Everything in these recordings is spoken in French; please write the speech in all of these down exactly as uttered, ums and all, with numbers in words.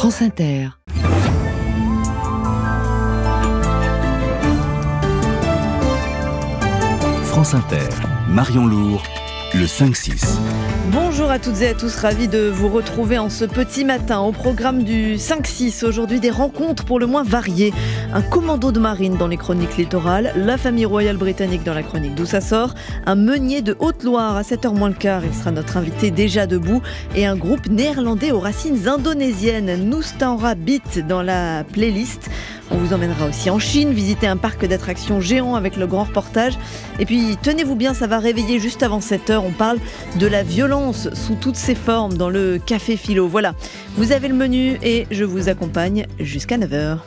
France Inter. France Inter, Marion Lourd, le cinq six. Bonjour à toutes et à tous, ravi de vous retrouver en ce petit matin. Au programme du cinq six, aujourd'hui des rencontres pour le moins variées. Un commando de marine dans les chroniques littorales, la famille royale britannique dans la chronique d'où ça sort, un meunier de Haute-Loire à sept heures moins le quart, il sera notre invité déjà debout, et un groupe néerlandais aux racines indonésiennes, Nusantara Beat dans la playlist. On vous emmènera aussi en Chine, visiter un parc d'attractions géant avec le grand reportage. Et puis, tenez-vous bien, ça va réveiller juste avant sept heures. On parle de la violence sous toutes ses formes dans le Café Philo. Voilà, vous avez le menu et je vous accompagne jusqu'à neuf heures.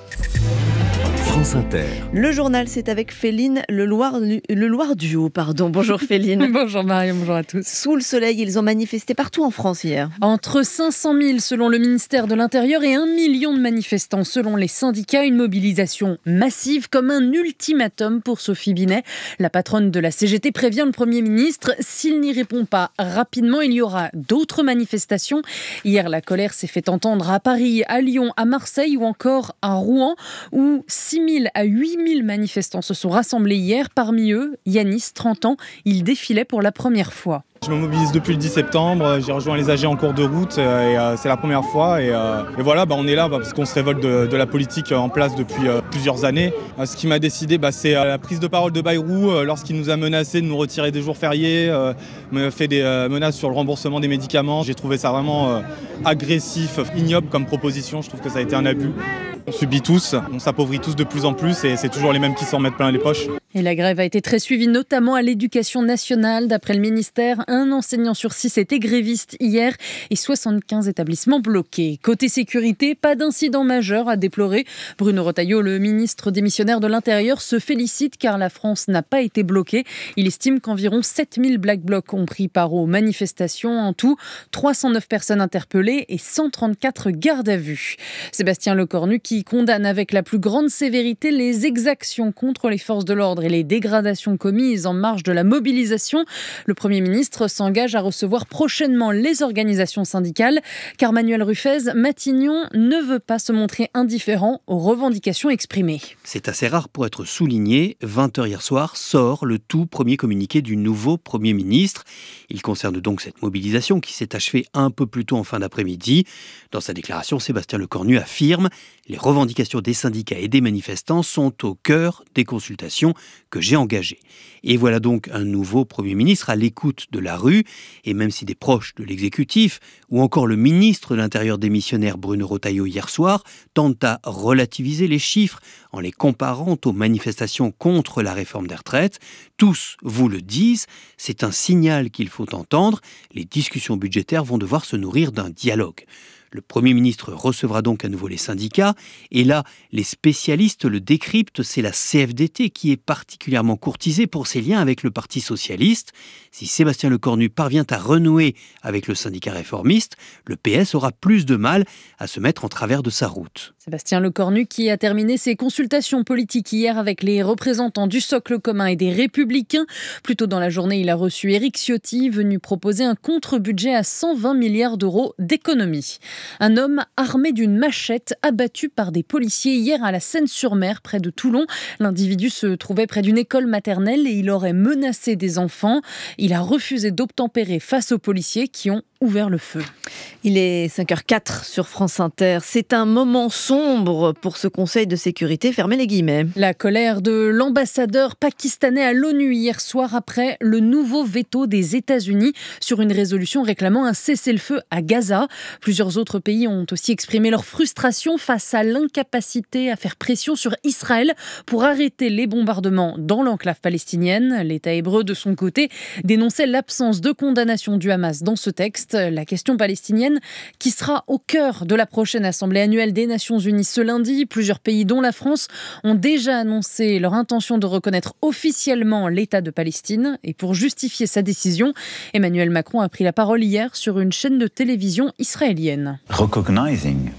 France Inter. Le journal, c'est avec Féline Le Loir, le Loir Duo. Pardon. Bonjour Féline. Bonjour Marion, bonjour à tous. Sous le soleil, ils ont manifesté partout en France hier. Entre cinq cent mille selon le ministère de l'Intérieur et un million de manifestants selon les syndicats. Une mobilisation massive comme un ultimatum pour Sophie Binet. La patronne de la C G T prévient le Premier ministre. S'il n'y répond pas rapidement, il y aura d'autres manifestations. Hier, la colère s'est fait entendre à Paris, à Lyon, à Marseille ou encore à Rouen, où six mille à huit mille manifestants se sont rassemblés hier. Parmi eux, Yanis, trente ans, il défilait pour la première fois. Je me mobilise depuis le dix septembre, j'ai rejoint les A G en cours de route et euh, c'est la première fois. Et, euh, et voilà, bah, on est là bah, parce qu'on se révolte de, de la politique en place depuis euh, plusieurs années. Euh, ce qui m'a décidé, bah, c'est euh, la prise de parole de Bayrou euh, lorsqu'il nous a menacé de nous retirer des jours fériés, euh, me fait des euh, menaces sur le remboursement des médicaments. J'ai trouvé ça vraiment euh, agressif, ignoble comme proposition. Je trouve que ça a été un abus. On subit tous, on s'appauvrit tous de plus en plus et c'est toujours les mêmes qui s'en mettent plein les poches. Et la grève a été très suivie, notamment à l'éducation nationale. D'après le ministère, un enseignant sur six était gréviste hier et soixante-quinze établissements bloqués. Côté sécurité, pas d'incident majeur à déplorer. Bruno Retailleau, le ministre démissionnaire de l'Intérieur, se félicite car la France n'a pas été bloquée. Il estime qu'environ sept mille Black Blocs ont pris part aux manifestations. En tout, trois cent neuf personnes interpellées et cent trente-quatre gardes à vue. Sébastien Lecornu qui condamne avec la plus grande sévérité les exactions contre les forces de l'ordre et les dégradations commises en marge de la mobilisation. Le Premier ministre s'engage à recevoir prochainement les organisations syndicales, car Manuel Rufez, Matignon ne veut pas se montrer indifférent aux revendications exprimées. C'est assez rare pour être souligné. vingt heures hier soir sort le tout premier communiqué du nouveau Premier ministre. Il concerne donc cette mobilisation qui s'est achevée un peu plus tôt en fin d'après-midi. Dans sa déclaration, Sébastien Lecornu affirme « Les revendications des syndicats et des manifestants sont au cœur des consultations que j'ai engagées ». Et voilà donc un nouveau Premier ministre à l'écoute de la rue. Et même si des proches de l'exécutif ou encore le ministre de l'Intérieur démissionnaire Bruno Retailleau hier soir tentent à relativiser les chiffres en les comparant aux manifestations contre la réforme des retraites, tous vous le disent, c'est un signal qu'il faut entendre. Les discussions budgétaires vont devoir se nourrir d'un dialogue. Le Premier ministre recevra donc à nouveau les syndicats. Et là, les spécialistes le décryptent, c'est la C F D T qui est particulièrement courtisée pour ses liens avec le Parti socialiste. Si Sébastien Lecornu parvient à renouer avec le syndicat réformiste, le P S aura plus de mal à se mettre en travers de sa route. Sébastien Lecornu qui a terminé ses consultations politiques hier avec les représentants du socle commun et des Républicains. Plus tôt dans la journée, il a reçu Éric Ciotti, venu proposer un contre-budget à cent vingt milliards d'euros d'économies. Un homme armé d'une machette abattu par des policiers hier à la Seine-sur-Mer, près de Toulon. L'individu se trouvait près d'une école maternelle et il aurait menacé des enfants. Il a refusé d'obtempérer face aux policiers qui ont ouvert le feu. Il est cinq heures quatre sur France Inter. C'est un moment sombre pour ce Conseil de sécurité. Fermez les guillemets. La colère de l'ambassadeur pakistanais à l'ONU hier soir après le nouveau veto des États-Unis sur une résolution réclamant un cessez-le-feu à Gaza. Plusieurs autres pays ont aussi exprimé leur frustration face à l'incapacité à faire pression sur Israël pour arrêter les bombardements dans l'enclave palestinienne. L'État hébreu, de son côté, dénonçait l'absence de condamnation du Hamas dans ce texte. La question palestinienne qui sera au cœur de la prochaine Assemblée annuelle des Nations Unies ce lundi. Plusieurs pays, dont la France, ont déjà annoncé leur intention de reconnaître officiellement l'État de Palestine. Et pour justifier sa décision, Emmanuel Macron a pris la parole hier sur une chaîne de télévision israélienne. Recognizing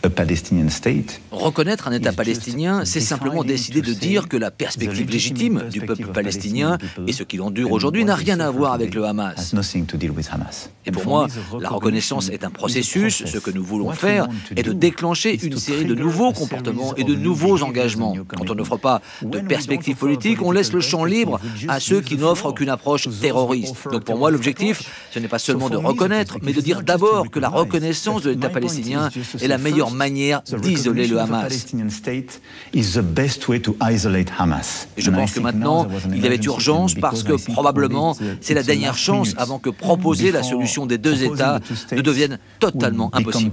Reconnaître un État palestinien, c'est simplement décider de dire que la perspective légitime du peuple palestinien et ce qu'il endure aujourd'hui n'a rien à voir avec le Hamas. Et pour moi, la reconnaissance est un processus. Ce que nous voulons faire est de déclencher une série de nouveaux comportements et de nouveaux engagements. Quand on n'offre pas de perspective politique, on laisse le champ libre à ceux qui n'offrent qu'une approche terroriste. Donc pour moi, l'objectif, ce n'est pas seulement de reconnaître, mais de dire d'abord que la reconnaissance de l'État palestinien est la meilleure manière d'isoler le Hamas. Et je pense que maintenant, il y avait urgence parce que probablement, c'est la dernière chance avant que proposer la solution des deux États ne devienne totalement impossible.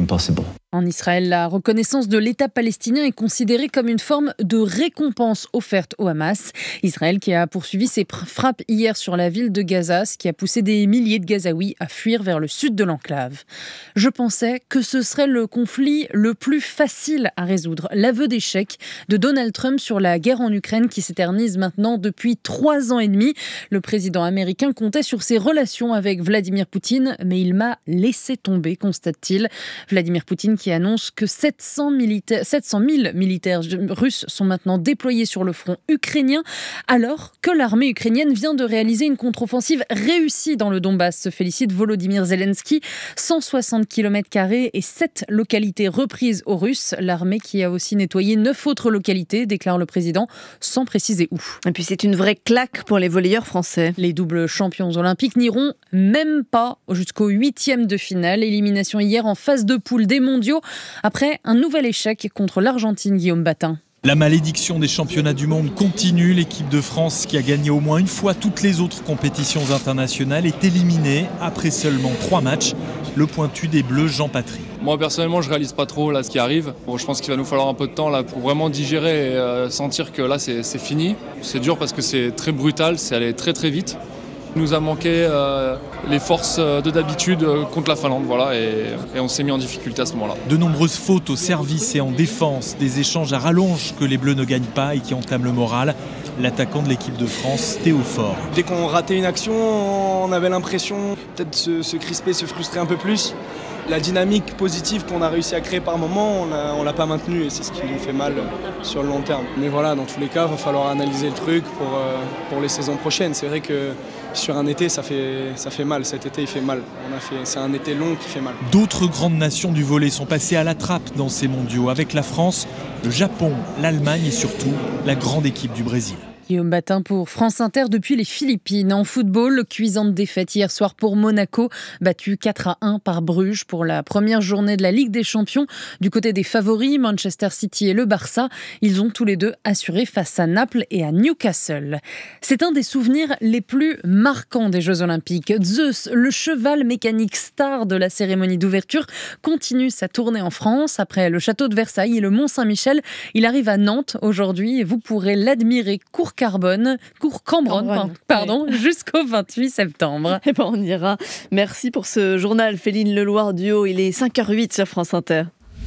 En Israël, la reconnaissance de l'État palestinien est considérée comme une forme de récompense offerte au Hamas. Israël qui a poursuivi ses frappes hier sur la ville de Gaza, ce qui a poussé des milliers de Gazaouis à fuir vers le sud de l'enclave. Je pensais que ce serait le conflit le plus facile à résoudre. L'aveu d'échec de Donald Trump sur la guerre en Ukraine qui s'éternise maintenant depuis trois ans et demi. Le président américain comptait sur ses relations avec Vladimir Poutine, mais il m'a laissé tomber, constate-t-il. Vladimir Poutine qui annonce que sept cents mille militaires russes sont maintenant déployés sur le front ukrainien, alors que l'armée ukrainienne vient de réaliser une contre-offensive réussie dans le Donbass, se félicite Volodymyr Zelensky. cent soixante kilomètres carrés et sept localités reprises aux Russes. L'armée qui a aussi nettoyé neuf autres localités, déclare le président, sans préciser où. Et puis c'est une vraie claque pour les volleyeurs français. Les doubles champions olympiques n'iront même pas jusqu'au huitième de finale. Élimination hier en phase de poule des mondiaux après un nouvel échec contre l'Argentine, Guillaume Batin. La malédiction des championnats du monde continue. L'équipe de France, qui a gagné au moins une fois toutes les autres compétitions internationales, est éliminée après seulement trois matchs. Le pointu des Bleus, Jean Patry. Moi personnellement, je réalise pas trop là ce qui arrive. Bon, je pense qu'il va nous falloir un peu de temps là pour vraiment digérer et euh, sentir que là c'est, c'est fini. C'est dur parce que c'est très brutal, c'est allé très très vite. Il nous a manqué euh, les forces de d'habitude contre la Finlande, voilà, et, et on s'est mis en difficulté à ce moment-là. De nombreuses fautes au service et en défense, des échanges à rallonge que les Bleus ne gagnent pas et qui entament le moral. L'attaquant de l'équipe de France, Théo Fort. Dès qu'on ratait une action, on avait l'impression peut-être se, se crisper, se frustrer un peu plus. La dynamique positive qu'on a réussi à créer par moment, on ne l'a pas maintenue et c'est ce qui nous fait mal sur le long terme. Mais voilà, dans tous les cas, il va falloir analyser le truc pour, euh, pour les saisons prochaines. C'est vrai que sur un été, ça fait, ça fait mal. Cet été, il fait mal. On a fait, c'est un été long qui fait mal. D'autres grandes nations du volley sont passées à la trappe dans ces mondiaux, avec la France, le Japon, l'Allemagne et surtout la grande équipe du Brésil. Guillaume Batin pour France Inter depuis les Philippines. En football, cuisante défaite hier soir pour Monaco, battu quatre à un par Bruges pour la première journée de la Ligue des Champions. Du côté des favoris, Manchester City et le Barça, ils ont tous les deux assuré face à Naples et à Newcastle. C'est un des souvenirs les plus marquants des Jeux Olympiques. Zeus, le cheval mécanique star de la cérémonie d'ouverture, continue sa tournée en France. Après le château de Versailles et le Mont-Saint-Michel, il arrive à Nantes aujourd'hui et vous pourrez l'admirer court Carbone, cours Cambronne, Cambronne, pardon, oui. Jusqu'au vingt-huit septembre. Et ben on ira. Merci pour ce journal, Féline Leloir Duo. Il est cinq heures huit sur France Inter.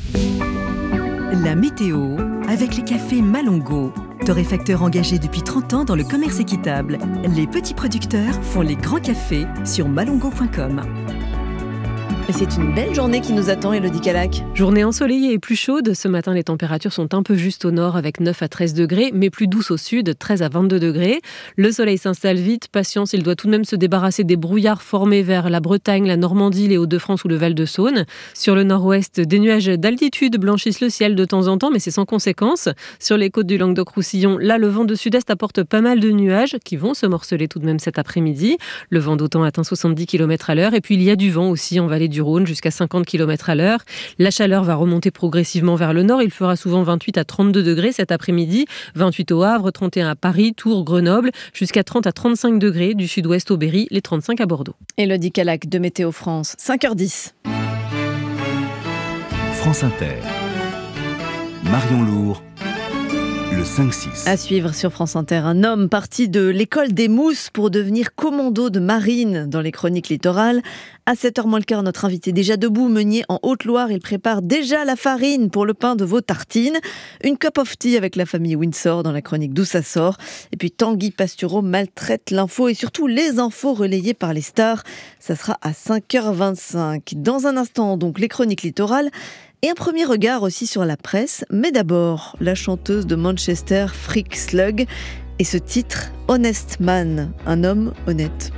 La météo avec les cafés Malongo. Torréfacteurs engagés depuis trente ans dans le commerce équitable. Les petits producteurs font les grands cafés sur malongo point com. Et c'est une belle journée qui nous attend, Élodie Calac. Journée ensoleillée et plus chaude. Ce matin, les températures sont un peu justes au nord avec neuf à treize degrés, mais plus douces au sud, treize à vingt-deux degrés. Le soleil s'installe vite. Patience, il doit tout de même se débarrasser des brouillards formés vers la Bretagne, la Normandie, les Hauts-de-France ou le Val-de-Saône. Sur le nord-ouest, des nuages d'altitude blanchissent le ciel de temps en temps, mais c'est sans conséquence. Sur les côtes du Languedoc-Roussillon, là, le vent de sud-est apporte pas mal de nuages qui vont se morceler tout de même cet après-midi. Le vent d'automne atteint soixante-dix kilomètres à l'heure et puis il y a du vent aussi en vallée du Rhône jusqu'à cinquante kilomètres à l'heure. La chaleur va remonter progressivement vers le nord. Il fera souvent vingt-huit à trente-deux degrés cet après-midi. vingt-huit au Havre, trente et un à Paris, Tours, Grenoble, jusqu'à trente à trente-cinq degrés du sud-ouest au Berry, les trente-cinq à Bordeaux. Élodie Calac de Météo France, cinq heures dix. France Inter. Marion Lourd. Le cinq six. À suivre sur France Inter, un homme parti de l'école des mousses pour devenir commando de marine dans les chroniques littorales. À sept heures moins le quart, notre invité déjà debout, meunier en Haute-Loire. Il prépare déjà la farine pour le pain de vos tartines. Une cup of tea avec la famille Windsor dans la chronique D'où ça sort. Et puis Tanguy Pastureau maltraite l'info et surtout les infos relayées par les stars. Ça sera à cinq heures vingt-cinq. Dans un instant, donc, les chroniques littorales. Et un premier regard aussi sur la presse, mais d'abord la chanteuse de Manchester, Freak Slug, et ce titre, Honest Man, un homme honnête.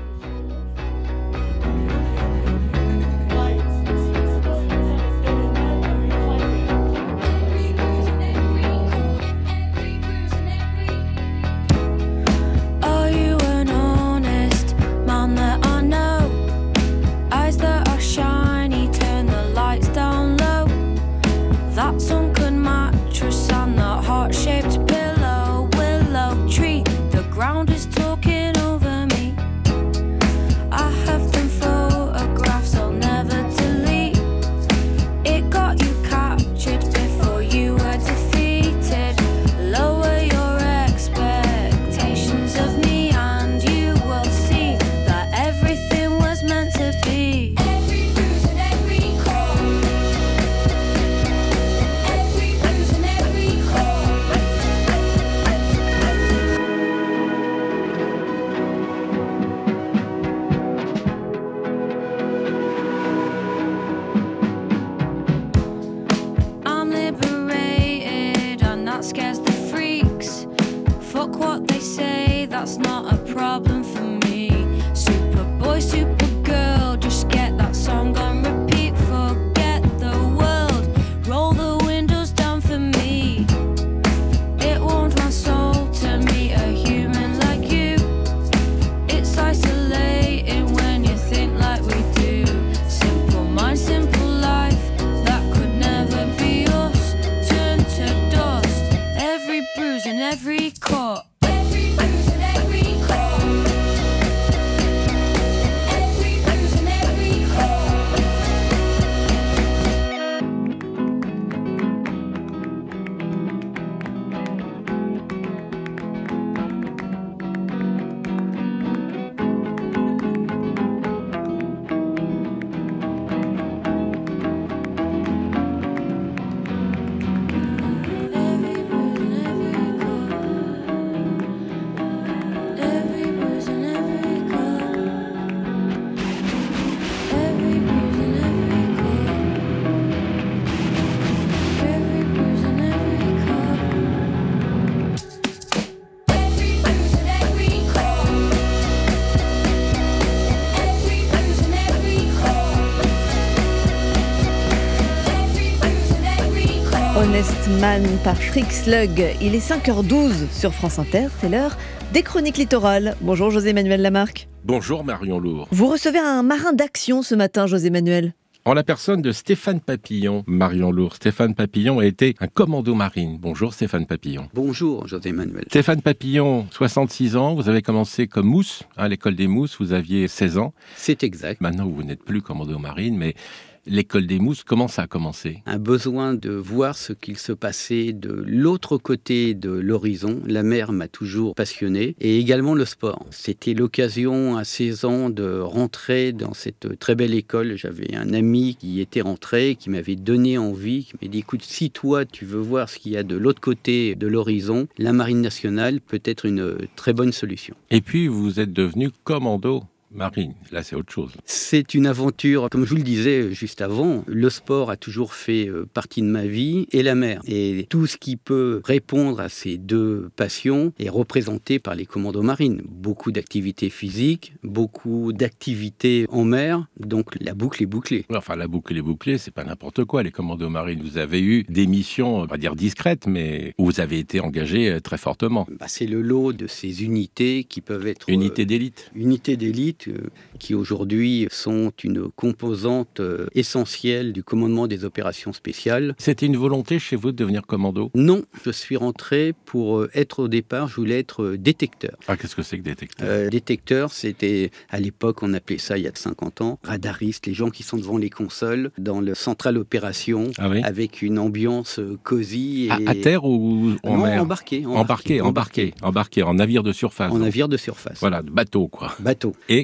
Honest Man par Freak Slug. Il est cinq heures douze sur France Inter, c'est l'heure des chroniques littorales. Bonjour José-Emmanuel Lamarque. Bonjour Marion Lourd. Vous recevez un marin d'action ce matin, José-Emmanuel. En la personne de Stéphane Papillon, Marion Lourd. Stéphane Papillon a été un commando marine. Bonjour Stéphane Papillon. Bonjour José-Emmanuel. Stéphane Papillon, soixante-six ans, vous avez commencé comme mousse, à l'école des mousses, vous aviez seize ans. C'est exact. Maintenant vous n'êtes plus commando marine, mais l'école des mousses, comment ça a commencé ? Un besoin de voir ce qu'il se passait de l'autre côté de l'horizon. La mer m'a toujours passionné et également le sport. C'était l'occasion à seize ans de rentrer dans cette très belle école. J'avais un ami qui était rentré, qui m'avait donné envie, qui m'a dit « Écoute, si toi tu veux voir ce qu'il y a de l'autre côté de l'horizon, la Marine nationale peut être une très bonne solution. » Et puis vous êtes devenu commando marine, là c'est autre chose. C'est une aventure, comme je vous le disais juste avant, le sport a toujours fait partie de ma vie et la mer. Et tout ce qui peut répondre à ces deux passions est représenté par les commandos marines. Beaucoup d'activités physiques, beaucoup d'activités en mer, donc la boucle est bouclée. Enfin la boucle est bouclée, c'est pas n'importe quoi les commandos marines. Vous avez eu des missions, on va dire discrètes, mais où vous avez été engagé très fortement. Bah, c'est le lot de ces unités qui peuvent être... Unités d'élite. Euh, unités d'élite qui aujourd'hui sont une composante essentielle du commandement des opérations spéciales. C'était une volonté chez vous de devenir commando ? Non, je suis rentré pour être au départ, je voulais être détecteur. Ah, qu'est-ce que c'est que détecteur ? euh, Détecteur, c'était à l'époque, on appelait ça il y a cinquante ans, radariste, les gens qui sont devant les consoles, dans le central opération, ah oui avec une ambiance cosy. Et... À, à terre ou en non, mer ? embarqué, embarqué, embarqué, embarqué, embarqué, en navire de surface. En donc. navire de surface. Voilà, bateau quoi. Bateau. Et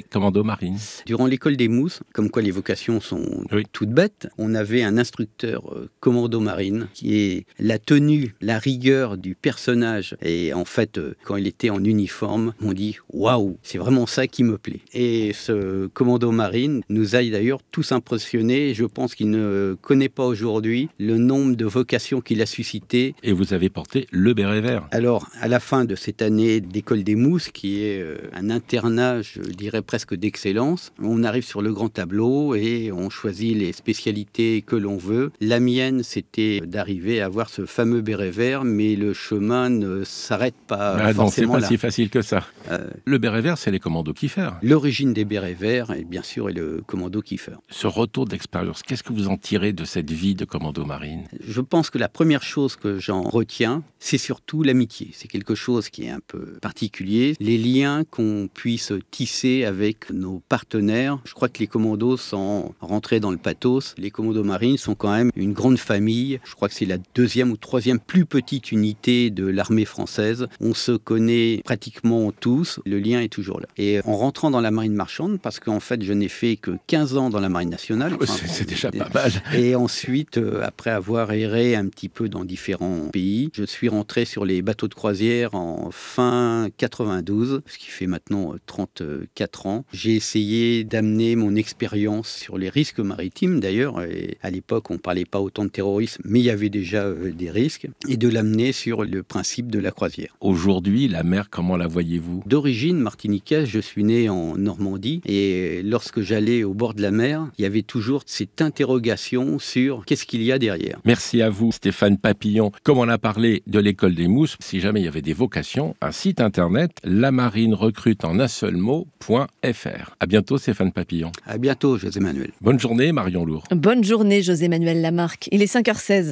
commando marine. Durant l'école des mousses, comme quoi les vocations sont oui. toutes bêtes, on avait un instructeur euh, commando marine qui est la tenue, la rigueur du personnage. Et en fait, euh, quand il était en uniforme, on dit « Waouh, c'est vraiment ça qui me plaît ». Et ce commando marine nous a d'ailleurs tous impressionnés. Je pense qu'il ne connaît pas aujourd'hui le nombre de vocations qu'il a suscité. Et vous avez porté le béret vert. Alors, à la fin de cette année d'école des mousses, qui est euh, un internat, je dirais presque d'excellence, on arrive sur le grand tableau et on choisit les spécialités que l'on veut. La mienne, c'était d'arriver à avoir ce fameux béret vert, mais le chemin ne s'arrête pas ah forcément non, c'est pas là. si facile que ça. Euh, le béret vert, c'est les commandos Kiefer. L'origine des bérets verts, et bien sûr, est le commando Kiefer. Ce retour d'expérience, qu'est-ce que vous en tirez de cette vie de commando marine ? Je pense que la première chose que j'en retiens, c'est surtout l'amitié. C'est quelque chose qui est un peu particulier. Les liens qu'on puisse tisser avec nos partenaires. Je crois que les commandos, sans rentrer dans le pathos, les commandos marines sont quand même une grande famille. Je crois que c'est la deuxième ou troisième plus petite unité de l'armée française. On se connaît pratiquement tous. Le lien est toujours là. Et en rentrant dans la marine marchande, parce qu'en fait, je n'ai fait que quinze ans dans la marine nationale. Enfin, c'est, c'est déjà pas mal. Et ensuite, euh, après avoir erré un petit peu dans différents pays, je suis rentré sur les bateaux de croisière en fin quatre-vingt-douze, ce qui fait maintenant trente-quatre ans. J'ai essayé d'amener mon expérience sur les risques maritimes d'ailleurs. Et à l'époque, on ne parlait pas autant de terrorisme, mais il y avait déjà euh, des risques, et de l'amener sur le principe de la croisière. Aujourd'hui, la mer, comment la voyez-vous ? D'origine martiniquaise, je suis né en Normandie, et lorsque j'allais au bord de la mer, il y avait toujours cette interrogation sur qu'est-ce qu'il y a derrière. Merci à vous, Stéphane Papillon. Comme on a parlé de l'école des mousses, si jamais il y avait des vocations, un site internet, la marine recrute en un seul mot point f r. À bientôt, Stéphane Papillon. À bientôt, José Manuel. Bonne journée, Marion Lourd. Bonne journée, José Manuel Lamarque. Il est cinq heures seize.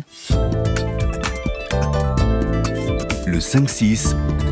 Le cinq six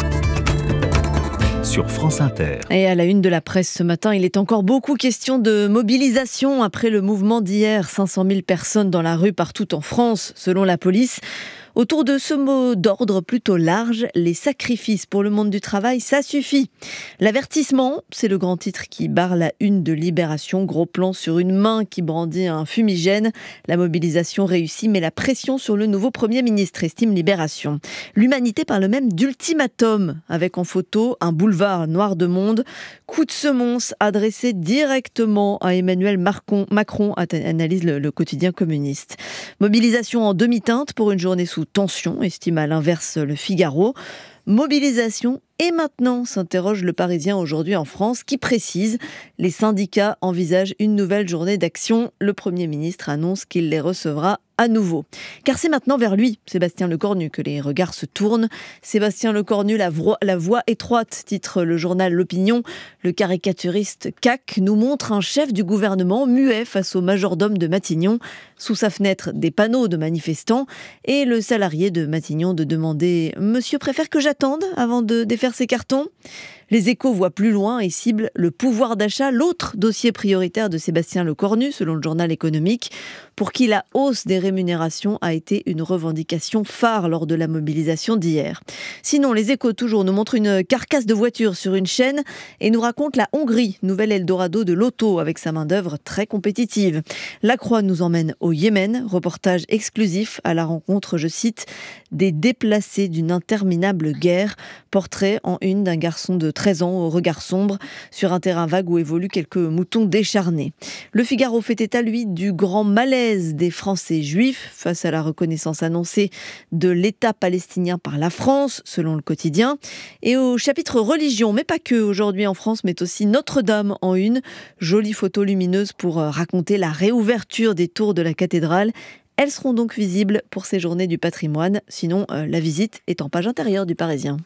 sur France Inter. Et à la une de la presse ce matin, il est encore beaucoup question de mobilisation après le mouvement d'hier. cinq cent mille personnes dans la rue partout en France, selon la police. Autour de ce mot d'ordre plutôt large, les sacrifices pour le monde du travail, ça suffit. L'avertissement, c'est le grand titre qui barre la une de Libération. Gros plan sur une main qui brandit un fumigène. La mobilisation réussit, mais la pression sur le nouveau Premier ministre, estime Libération. L'humanité parle même d'ultimatum, avec en photo un boulevard noir de monde. Coup de semonce adressé directement à Emmanuel Macron, analyse le, le quotidien communiste. Mobilisation en demi-teinte pour une journée sous tension, estime à l'inverse le Figaro. Mobilisation et maintenant, s'interroge le Parisien aujourd'hui en France, qui précise les syndicats envisagent une nouvelle journée d'action. Le Premier ministre annonce qu'il les recevra à nouveau. Car c'est maintenant vers lui, Sébastien Lecornu, que les regards se tournent. Sébastien Lecornu, la voix, la voix étroite, titre le journal L'Opinion. Le caricaturiste C A C nous montre un chef du gouvernement muet face au majordome de Matignon. Sous sa fenêtre, des panneaux de manifestants et le salarié de Matignon de demander « Monsieur préfère que j'attende avant de défaire ses cartons ?» Les Échos voient plus loin et ciblent le pouvoir d'achat, l'autre dossier prioritaire de Sébastien Lecornu, selon le journal économique, pour qui la hausse des rémunérations a été une revendication phare lors de la mobilisation d'hier. Sinon, les Échos toujours nous montrent une carcasse de voiture sur une chaîne et nous racontent la Hongrie, nouvel Eldorado de l'auto avec sa main-d'œuvre très compétitive. La Croix nous emmène au Yémen, reportage exclusif à la rencontre, je cite, des déplacés d'une interminable guerre, portrait en une d'un garçon de treize ans au regard sombre sur un terrain vague où évoluent quelques moutons décharnés. Le Figaro fait état, lui, du grand malaise des Français juifs face à la reconnaissance annoncée de l'État palestinien par la France, selon le quotidien. Et au chapitre religion, mais pas que aujourd'hui en France, mais aussi Notre-Dame en une. Jolie photo lumineuse pour raconter la réouverture des tours de la cathédrale. Elles seront donc visibles pour ces journées du patrimoine. Sinon, euh, la visite est en page intérieure du Parisien.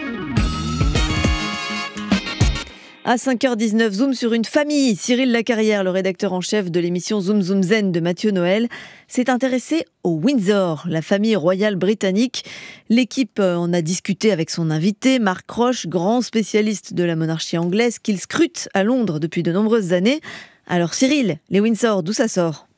À cinq heures dix-neuf, zoom sur une famille. Cyril Lacarrière, le rédacteur en chef de l'émission Zoom Zoom Zen de Mathieu Noël, s'est intéressé au Windsor, la famille royale britannique. L'équipe en a discuté avec son invité, Marc Roche, grand spécialiste de la monarchie anglaise, qu'il scrute à Londres depuis de nombreuses années. Alors Cyril, les Windsor, d'où ça sort ?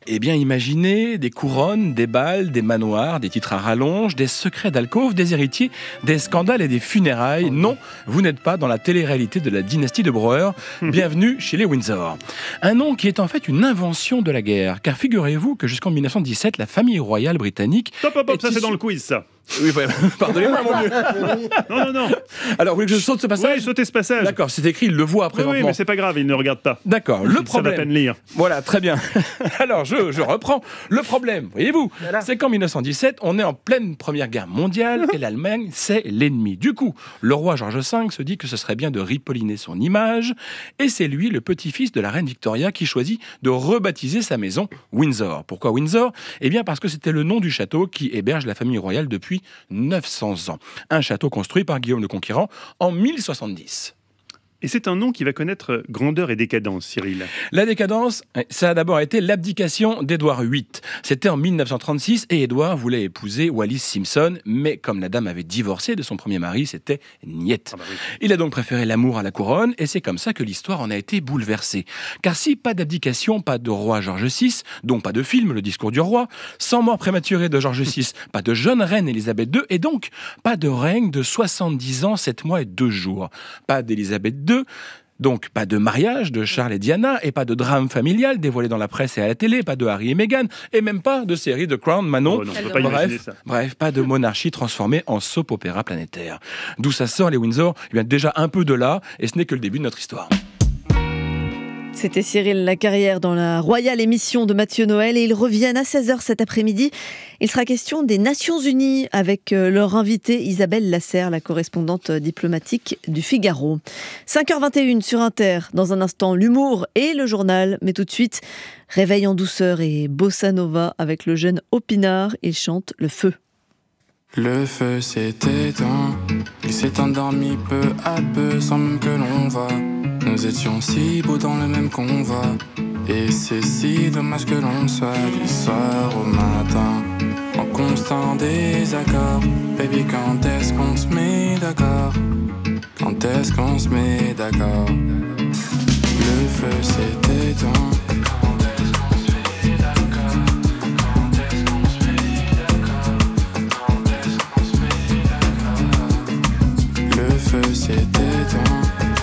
Eh bien, imaginez des couronnes, des balles, des manoirs, des titres à rallonge, des secrets d'alcôve, des héritiers, des scandales et des funérailles. Non, vous n'êtes pas dans la télé-réalité de la dynastie de Brouwer. Bienvenue chez les Windsor. Un nom qui est en fait une invention de la guerre, car figurez-vous que jusqu'en dix-neuf cent dix-sept, la famille royale britannique... Top, top, top, ça issue... c'est dans le quiz, ça. Oui, ouais, pardonnez-moi, mon vieux. Non, non, non. Alors, vous voulez que je saute ce passage ? Oui, sautez ce passage. D'accord, c'est écrit, il le voit présentement. Oui, oui, mais c'est pas grave, il ne regarde pas. D'accord, le problème... Ça va peine lire. Voilà, très bien. Alors, je, je reprends. Le problème, voyez-vous, voilà. C'est qu'en dix-neuf cent dix-sept, on est en pleine Première Guerre mondiale et l'Allemagne, c'est l'ennemi. Du coup, le roi George cinq se dit que ce serait bien de ripolliner son image et c'est lui, le petit-fils de la reine Victoria, qui choisit de rebaptiser sa maison Windsor. Pourquoi Windsor ? Eh bien, parce que c'était le nom du château qui héberge la famille royale depuis neuf cents ans. Un château construit par Guillaume le Conquérant en mille soixante-dix. Et c'est un nom qui va connaître grandeur et décadence, Cyril. La décadence, ça a d'abord été l'abdication d'Édouard huit. C'était en mille neuf cent trente-six et Édouard voulait épouser Wallis Simpson, mais comme la dame avait divorcé de son premier mari, c'était niette. Ah bah oui. Il a donc préféré l'amour à la couronne et c'est comme ça que l'histoire en a été bouleversée. Car si pas d'abdication, pas de roi George six, donc pas de film, le discours du roi, sans mort prématurée de George six, pas de jeune reine Élisabeth deux et donc pas de règne de soixante-dix ans, sept mois et deux jours. Pas d'Élisabeth deux, donc pas de mariage de Charles et Diana et pas de drame familial dévoilé dans la presse et à la télé, pas de Harry et Meghan et même pas de série de Crown, Manon. Oh non, on peut pas imaginer ça. Bref, pas de monarchie transformée en soap opéra planétaire. D'où ça sort les Windsor ? Eh bien déjà un peu de là et ce n'est que le début de notre histoire. C'était Cyril Lacarrière dans la royale émission de Mathieu Noël et ils reviennent à seize heures cet après-midi. Il sera question des Nations Unies avec leur invitée Isabelle Lasserre, la correspondante diplomatique du Figaro. cinq heures vingt et une sur Inter, dans un instant l'humour et le journal, mais tout de suite, réveil en douceur et bossa nova avec le jeune Opinard, il chante Le Feu. Le feu s'est éteint, il s'est endormi peu à peu sans même que l'on voie. Nous étions si beaux dans le même convoi, et c'est si dommage que l'on soit du soir au matin en constant désaccord. Baby, quand est-ce qu'on se met d'accord? Quand est-ce qu'on se met d'accord? Le feu s'est éteint. Le feu s'est éteint.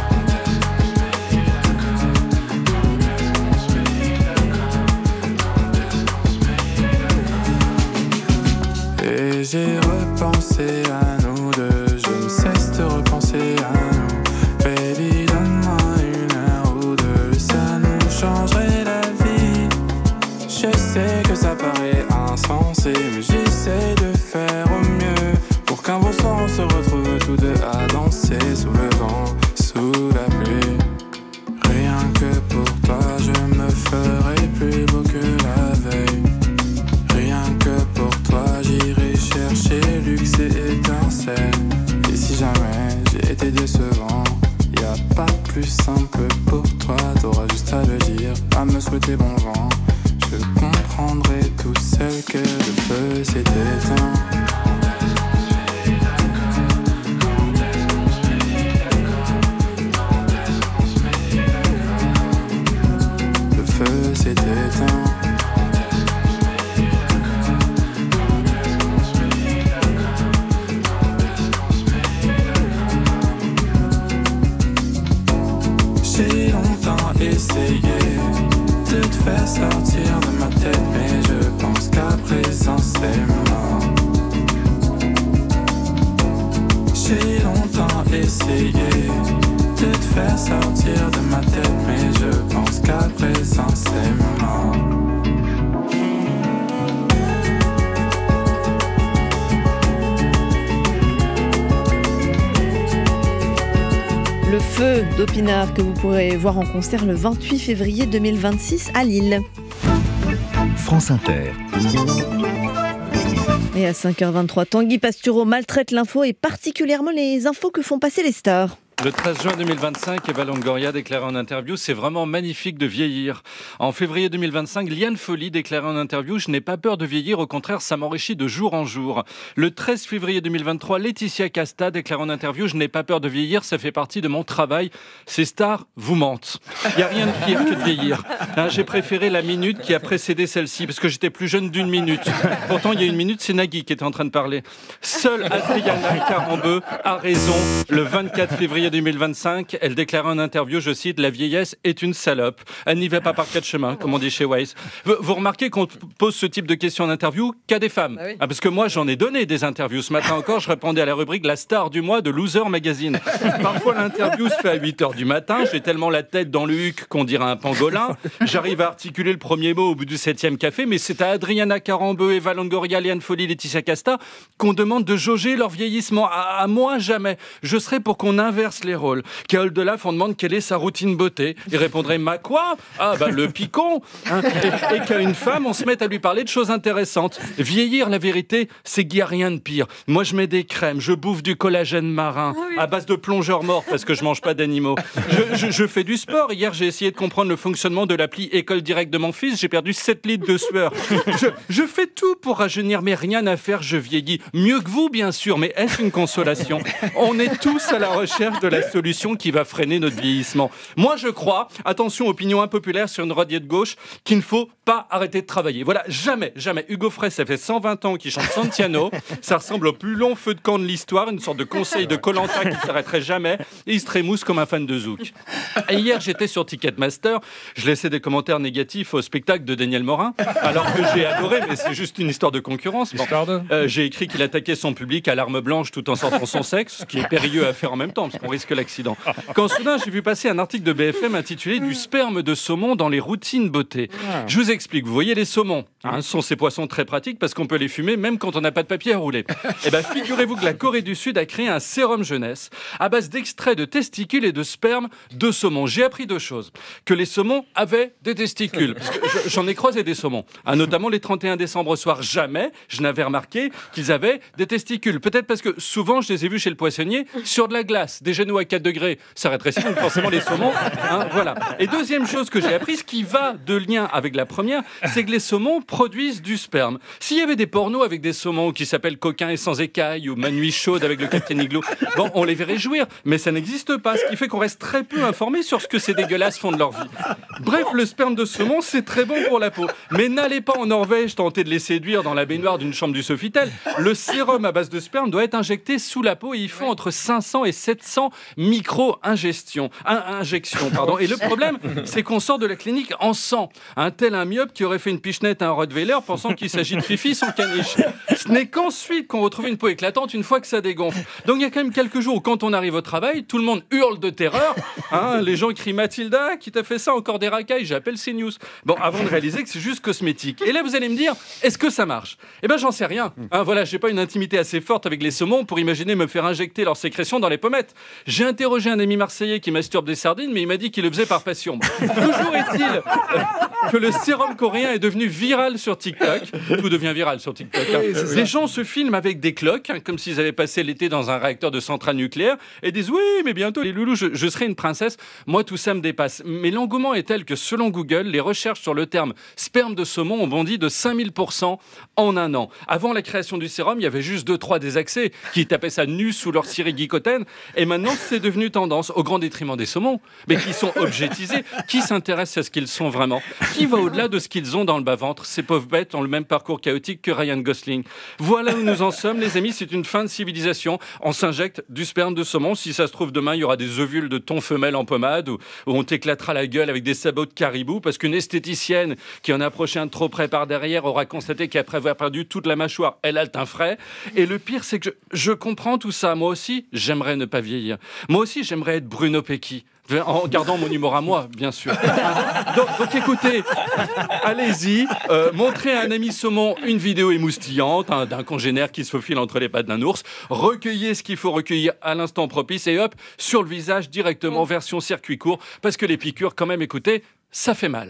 Et j'ai repensé à nous deux, je ne cesse de repenser à nous. Baby, donne-moi une heure ou deux, ça nous changerait la vie. Je sais que ça paraît insensé, mais j'essaie de faire au mieux pour qu'un beau soir on se retrouve tous deux à danser sous le vent, sous la pluie. Rien que pour toi, je me ferai plus beau que la veille. Rien que pour toi, j'irai chercher luxe et étincelle. Et si jamais j'ai été décevant, y a pas plus simple pour toi. T'auras juste à le dire, à me souhaiter bon vent. Je comprendrai tout seul que le feu s'est éteint. Le feu s'est éteint. J'ai longtemps essayé de te faire sortir de ma tête, mais je pense qu'à présent c'est mort. J'ai longtemps essayé de te faire sortir de ma tête, mais je pense qu'à présent c'est mort. Le Feu d'Opinard que vous pourrez voir en concert le vingt-huit février deux mille vingt-six à Lille. France Inter. Et à cinq heures vingt-trois, Tanguy Pastureau maltraite l'info et particulièrement les infos que font passer les stars. Le treize juin deux mille vingt-cinq, Eva Longoria déclarait en interview « C'est vraiment magnifique de vieillir ». En février deux mille vingt-cinq, Liane Folly déclarait en interview « Je n'ai pas peur de vieillir, au contraire, ça m'enrichit de jour en jour ». Le treize février deux mille vingt-trois, Laetitia Casta déclarait en interview « Je n'ai pas peur de vieillir, ça fait partie de mon travail. Ces stars vous mentent. Il n'y a rien de pire que de vieillir. Hein, j'ai préféré la minute qui a précédé celle-ci, parce que j'étais plus jeune d'une minute. Pourtant, il y a une minute, c'est Nagui qui était en train de parler. Seule Adriana Carambeu a raison. Le vingt-quatre février deux mille vingt-cinq, elle déclarait en interview, je cite, « La vieillesse est une salope. Elle n'y va pas par quatre chemins, comme on dit chez Waze. » Vous remarquez qu'on pose ce type de questions en interview qu'à des femmes. Ah oui. Ah, parce que moi, j'en ai donné des interviews. Ce matin encore, je répondais à la rubrique « La star du mois » de Loser Magazine. Parfois, l'interview se fait à huit heures du matin. J'ai tellement la tête dans le huc qu'on dirait un pangolin. J'arrive à articuler le premier mot au bout du septième café, mais c'est à Adriana Carambeu, Eva Longoria, Liane Folly, Laetitia Casta qu'on demande de jauger leur vieillissement. À, à moi, jamais. Je serais pour qu'on inverse les rôles. Qu'à Oldelaf, on demande quelle est sa routine beauté. Il répondrait « Ma quoi ? Ah, bah le picon hein. !» Et, et qu'à une femme, on se mette à lui parler de choses intéressantes. Vieillir, la vérité, c'est qu'il n'y a rien de pire. Moi, je mets des crèmes, je bouffe du collagène marin à base de plongeurs morts parce que je mange pas d'animaux. Je, je, je fais du sport. Hier, j'ai essayé de comprendre le fonctionnement de l'appli École Directe de mon fils. J'ai perdu sept litres de sueur. Je, je fais tout pour rajeunir, mais rien à faire, je vieillis. Mieux que vous, bien sûr, mais est-ce une consolation ? On est tous à la recherche de la solution qui va freiner notre vieillissement. Moi, je crois, attention, opinion impopulaire sur une radiette de gauche, qu'il ne faut pas arrêter de travailler. Voilà, jamais, jamais. Hugo Frey, ça fait cent vingt ans qu'il chante Santiano. Ça ressemble au plus long feu de camp de l'histoire, une sorte de conseil de Koh-Lanta qui ne s'arrêterait jamais. Et il se trémousse comme un fan de Zouk. Et hier, j'étais sur Ticketmaster. Je laissais des commentaires négatifs au spectacle de Daniel Morin, alors que j'ai adoré, mais c'est juste une histoire de concurrence. Bon, euh, j'ai écrit qu'il attaquait son public à l'arme blanche tout en sortant son sexe, ce qui est périlleux à faire en même temps, parce qu'on risque l'accident. Quand soudain, j'ai vu passer un article de B F M intitulé « Du sperme de saumon dans les routines beauté ». Je vous explique. Vous voyez les saumons, hein, ce sont ces poissons très pratiques parce qu'on peut les fumer même quand on n'a pas de papier à rouler. Et ben, figurez-vous que la Corée du Sud a créé un sérum jeunesse à base d'extraits de testicules et de sperme de saumon. J'ai appris deux choses. Que les saumons avaient des testicules. Parce que j'en ai croisé des saumons, hein, notamment les trente et un décembre au soir. Jamais je n'avais remarqué qu'ils avaient des testicules. Peut-être parce que souvent je les ai vus chez le poissonnier sur de la glace, des genoux à quatre degrés. Ça rétrécit donc forcément les saumons. Hein, voilà. Et deuxième chose que j'ai appris, ce qui va de lien avec la première, c'est que les saumons produisent du sperme. S'il y avait des pornos avec des saumons qui s'appellent Coquin et sans écailles ou Ma nuit chaude avec le Capitaine Igloo, bon, on les verrait jouir, mais ça n'existe pas, ce qui fait qu'on reste très peu informé sur ce que ces dégueulasses font de leur vie. Bref, le sperme de saumon, c'est très bon pour la peau. Mais n'allez pas en Norvège tenter de les séduire dans la baignoire d'une chambre du Sofitel. Le sérum à base de sperme doit être injecté sous la peau et il faut entre cinq cents et sept cents micro-injections. Injections, pardon. Et le problème, c'est qu'on sort de la clinique en sang. Un tel un myope qui aurait fait une pichenette à un Rottweiler pensant qu'il s'agit de Fifi, son caniche. Ce n'est qu'ensuite qu'on retrouve une peau éclatante une fois que ça dégonfle. Donc il y a quand même quelques jours où quand on arrive au travail, tout le monde hurle de terreur. Hein, les gens crient « Mathilda, qui t'a fait ça? Encore des racailles ?» J'appelle CNews. Bon, avant de réaliser que c'est juste cosmétique. Et là, vous allez me dire, est-ce que ça marche? Eh ben, j'en sais rien. Hein, voilà, j'ai pas une intimité assez forte avec les saumons pour imaginer me faire injecter leurs sécrétions dans les pommettes. J'ai interrogé un ami marseillais qui masturbe des sardines, mais il m'a dit qu'il le faisait par passion. Toujours est-il euh, que le sérum coréen est devenu viral sur TikTok. Tout devient viral sur TikTok. Hein. Oui, les gens se filment avec des cloques, hein, comme s'ils avaient passé l'été dans un réacteur de centrale nucléaire, et disent oui, mais bientôt les loulous, je, je serai une princesse. Moi, tout ça me dépasse. Mais l'engouement est tel que selon Google, les recherches sur le terme sperme de saumon ont bondi de cinq mille pour cent en un an. Avant la création du sérum, il y avait juste deux, trois désaxés qui tapaient ça nu sous leur sirigicotène. Et maintenant, c'est devenu tendance, au grand détriment des saumons, mais qui sont objetisés. Qui s'intéresse à ce qu'ils sont vraiment? Qui va au-delà de ce qu'ils ont dans le bas-ventre? Ces pauvres bêtes ont le même parcours chaotique que Ryan Gosling. Voilà où nous en sommes, les amis. C'est une fin de civilisation. On s'injecte du sperme de saumon. Si ça se trouve, demain, il y aura des ovules de thon femelle en pommade ou, ou on t'éclatera la gueule avec des sabots de caribou parce qu'une esthéticienne qui en a approché un de trop près par derrière aura constaté qu'après avoir perdu toute la mâchoire, elle a le teint frais. Et le pire, c'est que je, je comprends tout ça. Moi aussi, j'aimerais ne pas vieillir. Moi aussi, j'aimerais être Bruno Pecky. En gardant mon humour à moi, bien sûr. Donc, donc écoutez, allez-y, euh, montrez à un ami saumon une vidéo émoustillante hein, d'un congénère qui se faufile entre les pattes d'un ours. Recueillez ce qu'il faut recueillir à l'instant propice et hop, sur le visage directement, version circuit court, parce que les piqûres, quand même, écoutez, ça fait mal.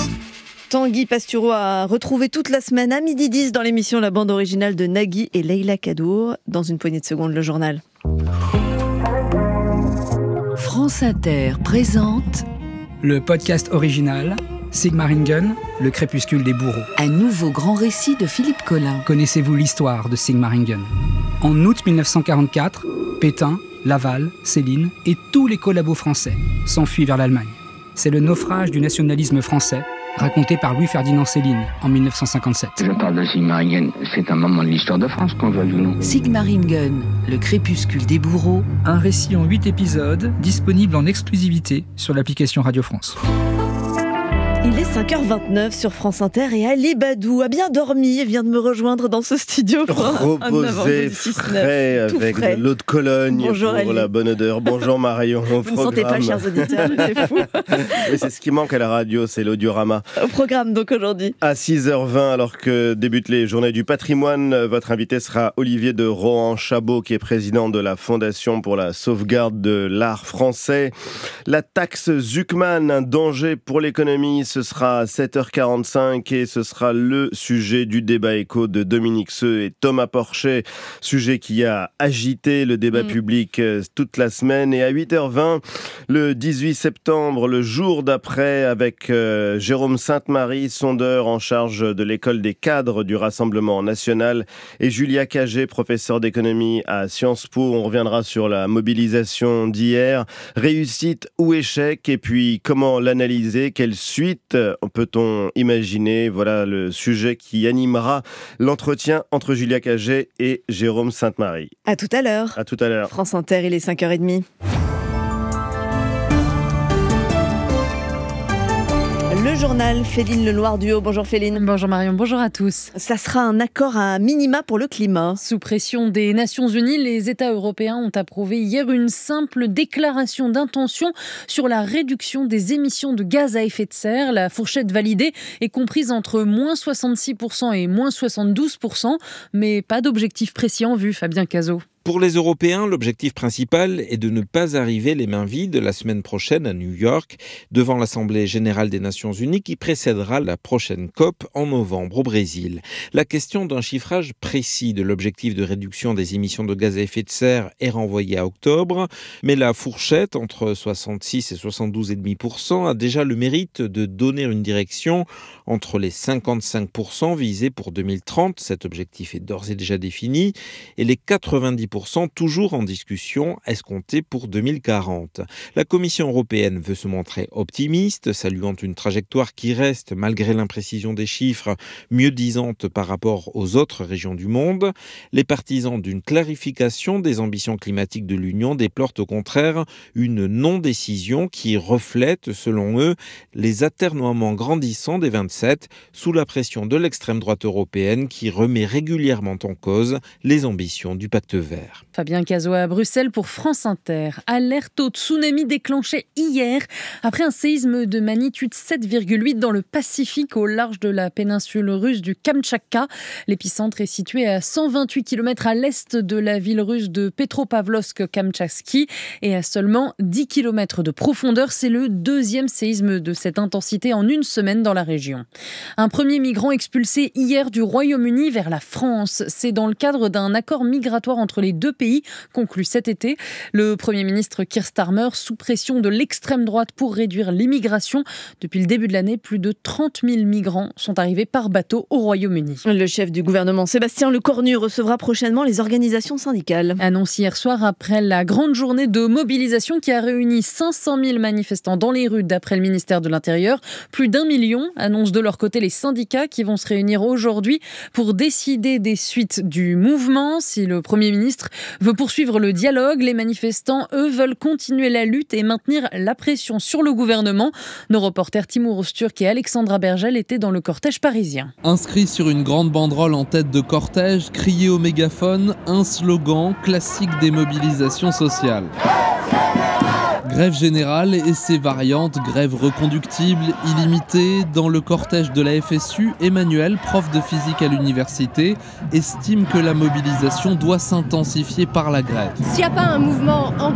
Tanguy Pastureau a retrouvé toute la semaine à midi dix dans l'émission La bande originale de Nagui et Leïla Kadour. Dans une poignée de secondes, le journal. France Inter présente le podcast original Sigmaringen, le crépuscule des bourreaux. Un nouveau grand récit de Philippe Collin. Connaissez-vous l'histoire de Sigmaringen ? En août mille neuf cent quarante-quatre, Pétain, Laval, Céline et tous les collabos français s'enfuient vers l'Allemagne. C'est le naufrage du nationalisme français, raconté par Louis-Ferdinand Céline en mille neuf cent cinquante-sept. Je parle de Sigmaringen, c'est un moment de l'histoire de France qu'on doit ou non. Sigmaringen, le crépuscule des bourreaux. Un récit en huit épisodes, disponible en exclusivité sur l'application Radio France. Il est cinq heures vingt-neuf sur France Inter et Ali Badou a bien dormi et vient de me rejoindre dans ce studio. Reposé, frais, avec frais. de l'eau de Cologne. Bonjour pour Ali. La bonne odeur. Bonjour Marion. Au Vous ne sentez pas, chers auditeurs, c'est fou. Mais c'est ce qui manque à la radio, c'est l'audiorama. Au programme donc aujourd'hui. À six heures vingt, alors que débutent les journées du patrimoine, votre invité sera Olivier de Rohan-Chabot, qui est président de la Fondation pour la sauvegarde de l'art français. La taxe Zuckman, un danger pour l'économie. Ce sera à sept heures quarante-cinq et ce sera le sujet du débat écho de Dominique Seux et Thomas Porcher, sujet qui a agité le débat mmh. public toute la semaine. Et à huit heures vingt, le dix-huit septembre, le jour d'après, avec euh, Jérôme Sainte-Marie, sondeur en charge de l'école des cadres du Rassemblement national, et Julia Cagé, professeure d'économie à Sciences Po. On reviendra sur la mobilisation d'hier, réussite ou échec, et puis comment l'analyser, quelle suite peut-on imaginer? Voilà le sujet qui animera l'entretien entre Julia Cagé et Jérôme Sainte-Marie. À tout à l'heure. À tout à l'heure. France Inter, il est cinq heures trente. Le journal, Féline Lenoir-Duhaut. Bonjour Féline. Bonjour Marion, bonjour à tous. Ça sera un accord à minima pour le climat. Sous pression des Nations Unies, les États européens ont approuvé hier une simple déclaration d'intention sur la réduction des émissions de gaz à effet de serre. La fourchette validée est comprise entre moins soixante-six pour cent et moins soixante-douze pour cent, mais pas d'objectif précis en vue, Fabien Cazot. Pour les Européens, l'objectif principal est de ne pas arriver les mains vides la semaine prochaine à New York, devant l'Assemblée générale des Nations unies qui précédera la prochaine COP en novembre au Brésil. La question d'un chiffrage précis de l'objectif de réduction des émissions de gaz à effet de serre est renvoyée à octobre, mais la fourchette entre soixante-six et soixante-douze virgule cinq pour cent a déjà le mérite de donner une direction entre les cinquante-cinq pour cent visés pour deux mille trente, cet objectif est d'ores et déjà défini, et les quatre-vingt-dix pour cent toujours en discussion, escomptés pour deux mille quarante. La Commission européenne veut se montrer optimiste, saluant une trajectoire qui reste, malgré l'imprécision des chiffres, mieux disante par rapport aux autres régions du monde. Les partisans d'une clarification des ambitions climatiques de l'Union déplorent au contraire une non-décision qui reflète, selon eux, les atermoiements grandissants des vingt-sept sous la pression de l'extrême droite européenne qui remet régulièrement en cause les ambitions du pacte vert. Fabien Cazot à Bruxelles pour France Inter. Alerte au tsunami déclenché hier après un séisme de magnitude sept virgule huit dans le Pacifique au large de la péninsule russe du Kamtchatka. L'épicentre est situé à cent vingt-huit kilomètres à l'est de la ville russe de Petropavlovsk-Kamtchatski et à seulement dix kilomètres de profondeur. C'est le deuxième séisme de cette intensité en une semaine dans la région. Un premier migrant expulsé hier du Royaume-Uni vers la France. C'est dans le cadre d'un accord migratoire entre les deux pays conclu cet été. Le Premier ministre Keir Starmer, sous pression de l'extrême droite pour réduire l'immigration. Depuis le début de l'année, plus de trente mille migrants sont arrivés par bateau au Royaume-Uni. Le chef du gouvernement, Sébastien Lecornu, recevra prochainement les organisations syndicales. Annonce hier soir après la grande journée de mobilisation qui a réuni cinq cent mille manifestants dans les rues d'après le ministère de l'Intérieur. Plus d'un million annoncent de leur côté les syndicats qui vont se réunir aujourd'hui pour décider des suites du mouvement. Si le Premier ministre veut poursuivre le dialogue, les manifestants, eux, veulent continuer la lutte et maintenir la pression sur le gouvernement. Nos reporters Timour Osturk et Alexandra Bergel étaient dans le cortège parisien. Inscrit sur une grande banderole en tête de cortège, crié au mégaphone, un slogan classique des mobilisations sociales. Grève générale et ses variantes, grève reconductible, illimitée. Dans le cortège de la F S U, Emmanuel, prof de physique à l'université, estime que la mobilisation doit s'intensifier par la grève. S'il n'y a pas un mouvement ancré,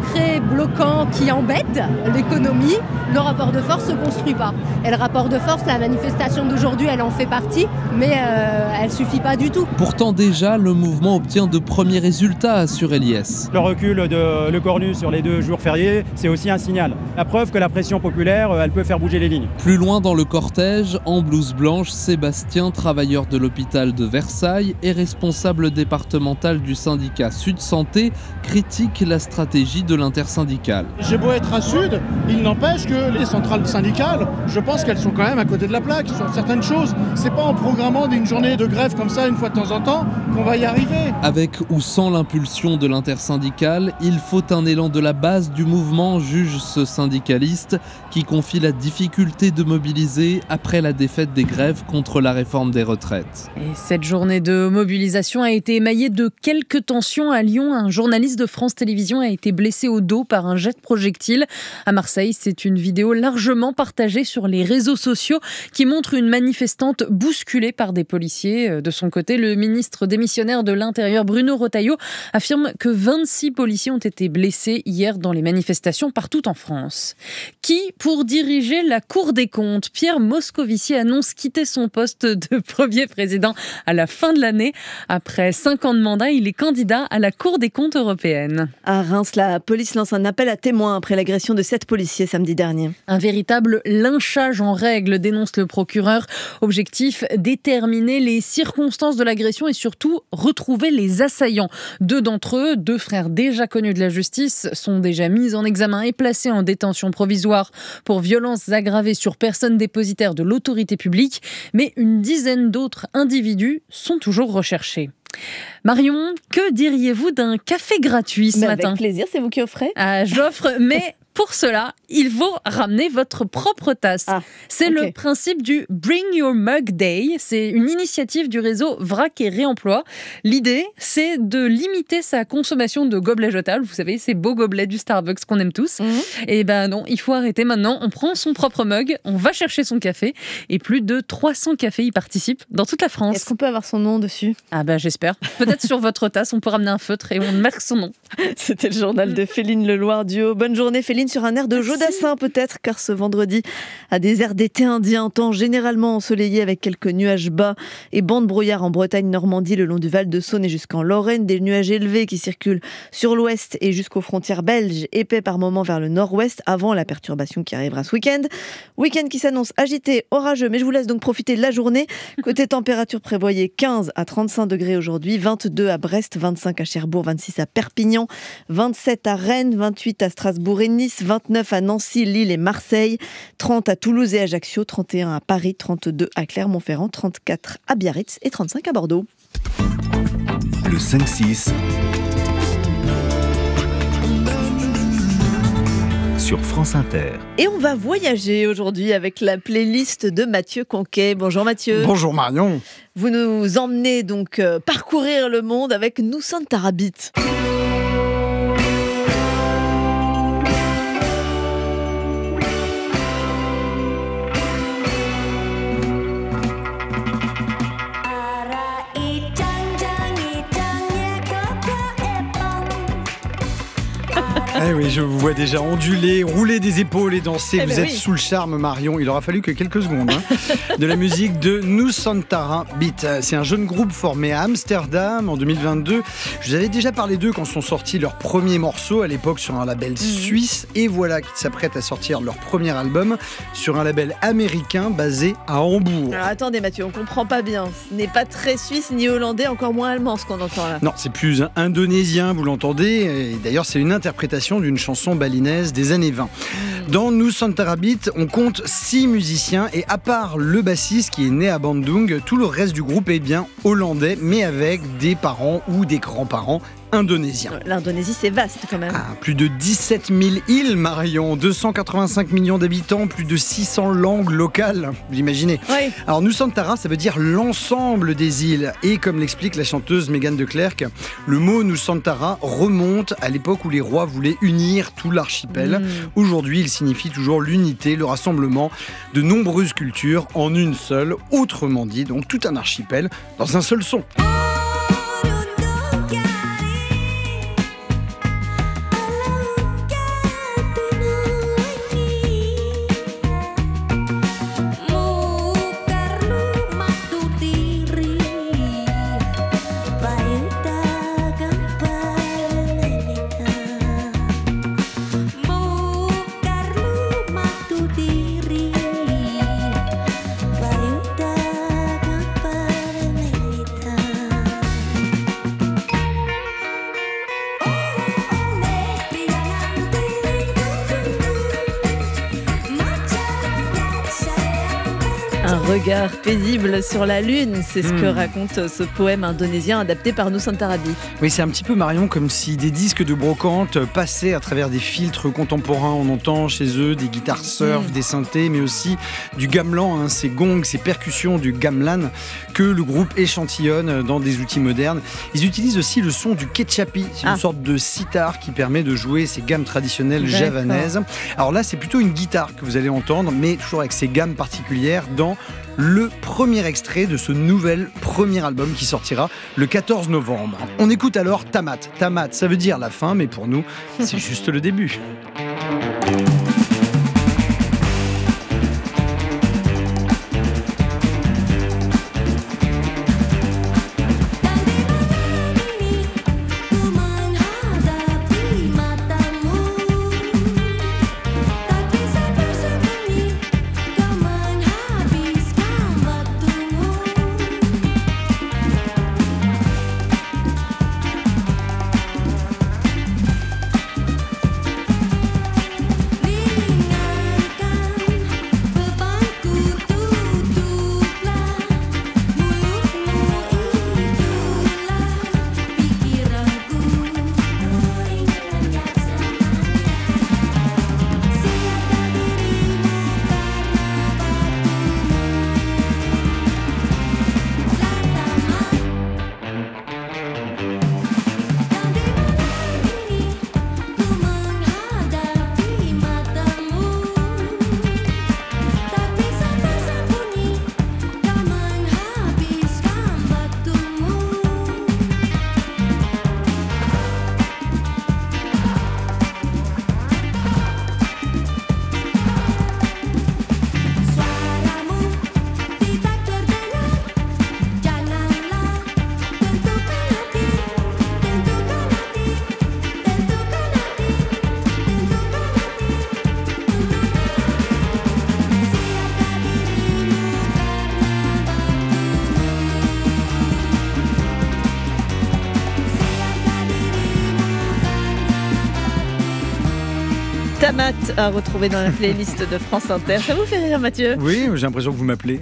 bloquant qui embête l'économie, le rapport de force ne se construit pas. Et le rapport de force, la manifestation d'aujourd'hui, elle en fait partie, mais euh, elle ne suffit pas du tout. Pourtant déjà, le mouvement obtient de premiers résultats, assure Eliès. Le recul de Le Cornu sur les deux jours fériés, c'est aussi un signal. La preuve que la pression populaire, elle peut faire bouger les lignes. Plus loin dans le cortège, en blouse blanche, Sébastien, travailleur de l'hôpital de Versailles et responsable départemental du syndicat Sud Santé, critique la stratégie de l'intersyndicale. J'ai beau être à Sud, il n'empêche que les centrales syndicales, je pense qu'elles sont quand même à côté de la plaque sur certaines choses. C'est pas en programmant une journée de grève comme ça une fois de temps en temps qu'on va y arriver. Avec ou sans l'impulsion de l'intersyndicale, il faut un élan de la base du mouvement, juge ce syndicaliste, qui confie la difficulté de mobiliser après la défaite des grèves contre la réforme des retraites. Et cette journée de mobilisation a été émaillée de quelques tensions à Lyon. Un journaliste de France Télévisions a été blessé au dos par un jet de projectile. À Marseille, c'est une vidéo largement partagée sur les réseaux sociaux qui montre une manifestante bousculée par des policiers. De son côté, le ministre démissionnaire de l'Intérieur, Bruno Retailleau, affirme que vingt-six policiers ont été blessés hier dans les manifestations partout en France. Qui, pour diriger la Cour des comptes, Pierre Moscovici annonce quitter son poste de premier président à la fin de l'année. Après cinq ans de mandat, il est candidat à la Cour des comptes européenne. À Reims, la police lance un appel à témoins après l'agression de sept policiers samedi dernier. Un véritable lynchage en règle, dénonce le procureur. Objectif, déterminer les circonstances de l'agression et surtout retrouver les assaillants. Deux d'entre eux, deux frères déjà connus de la justice, sont déjà mis en examen et placés en détention provisoire pour violences aggravées sur personnes dépositaires de l'autorité publique. Mais une dizaine d'autres individus sont toujours recherchés. Marion, que diriez-vous d'un café gratuit ce mais matin ? Avec plaisir, c'est vous qui offrez ? Ah, j'offre, mais pour cela, il faut ramener votre propre tasse. Ah, c'est okay. Le principe du Bring Your Mug Day. C'est une initiative du réseau Vrac et Réemploi. L'idée, c'est de limiter sa consommation de gobelets jetables. Vous savez, ces beaux gobelets du Starbucks qu'on aime tous. Mm-hmm. Et ben non, il faut arrêter maintenant. On prend son propre mug, on va chercher son café. Et plus de trois cents cafés y participent dans toute la France. Est-ce qu'on peut avoir son nom dessus ? Ah ben j'espère. Peut-être sur votre tasse, on peut ramener un feutre et on marque son nom. C'était le journal de Féline Leloir Duo. Bonne journée Féline, sur un air de Jodassin peut-être, car ce vendredi a des airs d'été indien, temps généralement ensoleillé avec quelques nuages bas et bancs de brouillard en Bretagne, Normandie, le long du Val de Saône et jusqu'en Lorraine, des nuages élevés qui circulent sur l'ouest et jusqu'aux frontières belges, épais par moments vers le nord-ouest avant la perturbation qui arrivera ce week-end. Week-end qui s'annonce agité, orageux, mais je vous laisse donc profiter de la journée. Côté température, prévoyez quinze à trente-cinq degrés aujourd'hui, vingt-deux à Brest, vingt-cinq à Cherbourg, vingt-six à Perpignan, vingt-sept à Rennes, vingt-huit à Strasbourg et Nice, vingt-neuf à Nancy, Lille et Marseille, trente à Toulouse et Ajaccio, trente et un à Paris, trente-deux à Clermont-Ferrand, trente-quatre à Biarritz et trente-cinq à Bordeaux. Le cinq six sur France Inter. Et on va voyager aujourd'hui avec la playlist de Mathieu Conquet. Bonjour Mathieu. Bonjour Marion. Vous nous emmenez donc euh, parcourir le monde avec Nous Santarabit. Eh oui, je vous vois déjà onduler, rouler des épaules et danser. Eh vous ben êtes oui. Sous le charme, Marion. Il aura fallu que quelques secondes hein, de la musique de Nous Santarabit. C'est un jeune groupe formé à Amsterdam en deux mille vingt-deux. Je vous avais déjà parlé d'eux quand sont sortis leurs premiers morceaux, à l'époque sur un label mmh. suisse. Et voilà qu'ils s'apprêtent à sortir leur premier album sur un label américain basé à Hambourg. Alors attendez Mathieu, on comprend pas bien. Ce n'est pas très suisse ni hollandais, encore moins allemand ce qu'on entend là. Non, c'est plus indonésien, vous l'entendez. Et d'ailleurs, c'est une interprétation d'une chanson balinaise des années vingt. Dans Nous Santarabit, on compte six musiciens et à part le bassiste qui est né à Bandung, tout le reste du groupe est bien hollandais, mais avec des parents ou des grands-parents indonésiens. L'Indonésie, c'est vaste quand même. Ah, plus de dix-sept mille îles, Marion, deux cent quatre-vingt-cinq millions d'habitants, plus de six cents langues locales, vous imaginez. Oui. Alors Nusantara, ça veut dire l'ensemble des îles. Et comme l'explique la chanteuse Megan de Klerk, le mot Nusantara remonte à l'époque où les rois voulaient unir tout l'archipel. Mmh. Aujourd'hui, il signifie toujours l'unité, le rassemblement de nombreuses cultures en une seule, autrement dit, donc tout un archipel dans un seul son. regard paisible sur la Lune, c'est ce mmh. que raconte ce poème indonésien adapté par Nusantara Beat. Oui, c'est un petit peu, Marion, comme si des disques de brocante passaient à travers des filtres contemporains. On entend chez eux des guitares surf, mmh. des synthés, mais aussi du gamelan, hein, ces gongs, ces percussions du gamelan que le groupe échantillonne dans des outils modernes. Ils utilisent aussi le son du kechapi, c'est ah. une sorte de sitar qui permet de jouer ces gammes traditionnelles D'accord. javanaises. Alors là, c'est plutôt une guitare que vous allez entendre, mais toujours avec ces gammes particulières dans le premier extrait de ce nouvel premier album qui sortira le quatorze novembre. On écoute alors Tamat. Tamat, ça veut dire la fin, mais pour nous, c'est juste le début. Tamat à retrouver dans la playlist de France Inter. Ça vous fait rire, Mathieu ? Oui, j'ai l'impression que vous m'appelez.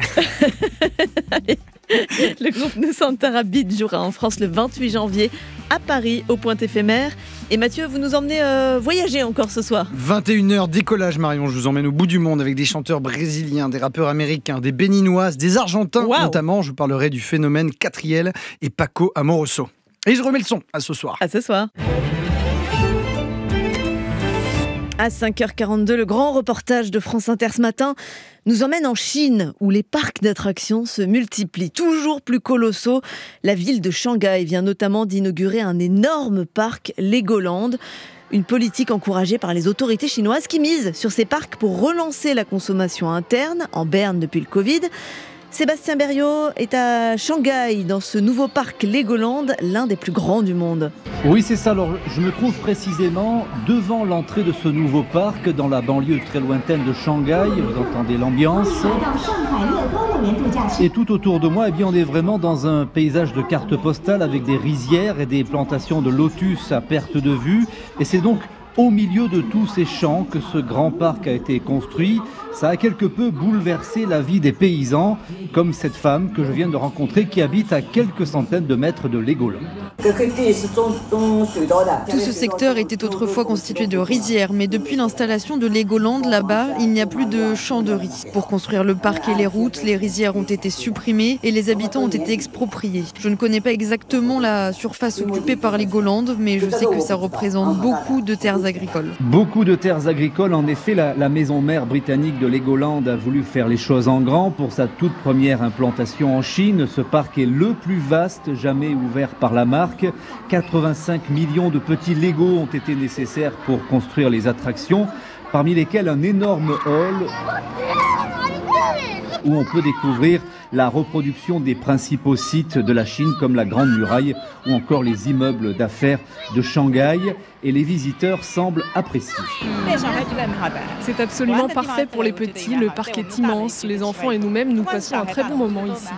Allez. Le groupe Nusantara Beat jouera en France le vingt-huit janvier à Paris au Point Éphémère. Et Mathieu, vous nous emmenez euh, voyager encore ce soir. vingt et une heures décollage, Marion. Je vous emmène au bout du monde avec des chanteurs brésiliens, des rappeurs américains, des béninoises, des argentins wow. notamment. Je parlerai du phénomène Catriel et Paco Amoroso. Et je remets le son à ce soir. À ce soir. À cinq heures quarante-deux, le grand reportage de France Inter ce matin nous emmène en Chine, où les parcs d'attractions se multiplient, toujours plus colossaux. La ville de Shanghai vient notamment d'inaugurer un énorme parc Legoland. Une politique encouragée par les autorités chinoises qui misent sur ces parcs pour relancer la consommation interne, en berne depuis le Covid. Sébastien Berriot est à Shanghai, dans ce nouveau parc Legoland, l'un des plus grands du monde. Oui, c'est ça. Alors, je me trouve précisément devant l'entrée de ce nouveau parc, dans la banlieue très lointaine de Shanghai. Vous entendez l'ambiance. Et tout autour de moi, eh bien, on est vraiment dans un paysage de carte postale avec des rizières et des plantations de lotus à perte de vue. Et c'est donc au milieu de tous ces champs que ce grand parc a été construit. Ça a quelque peu bouleversé la vie des paysans, comme cette femme que je viens de rencontrer qui habite à quelques centaines de mètres de Legoland. Tout ce secteur était autrefois constitué de rizières, mais depuis l'installation de Legoland là-bas, il n'y a plus de champs de riz. Pour construire le parc et les routes, les rizières ont été supprimées et les habitants ont été expropriés. Je ne connais pas exactement la surface occupée par Legoland, mais je sais que ça représente beaucoup de terres agricoles. Beaucoup de terres agricoles, en effet, la, la maison mère britannique de Legoland a voulu faire les choses en grand pour sa toute première implantation en Chine. Ce parc est le plus vaste jamais ouvert par la marque. quatre-vingt-cinq millions de petits Lego ont été nécessaires pour construire les attractions, parmi lesquels un énorme hall où on peut découvrir la reproduction des principaux sites de la Chine comme la Grande Muraille ou encore les immeubles d'affaires de Shanghai. Et les visiteurs semblent apprécier. C'est absolument parfait pour les petits, le parc est immense, les enfants et nous-mêmes nous passons un très bon moment ici.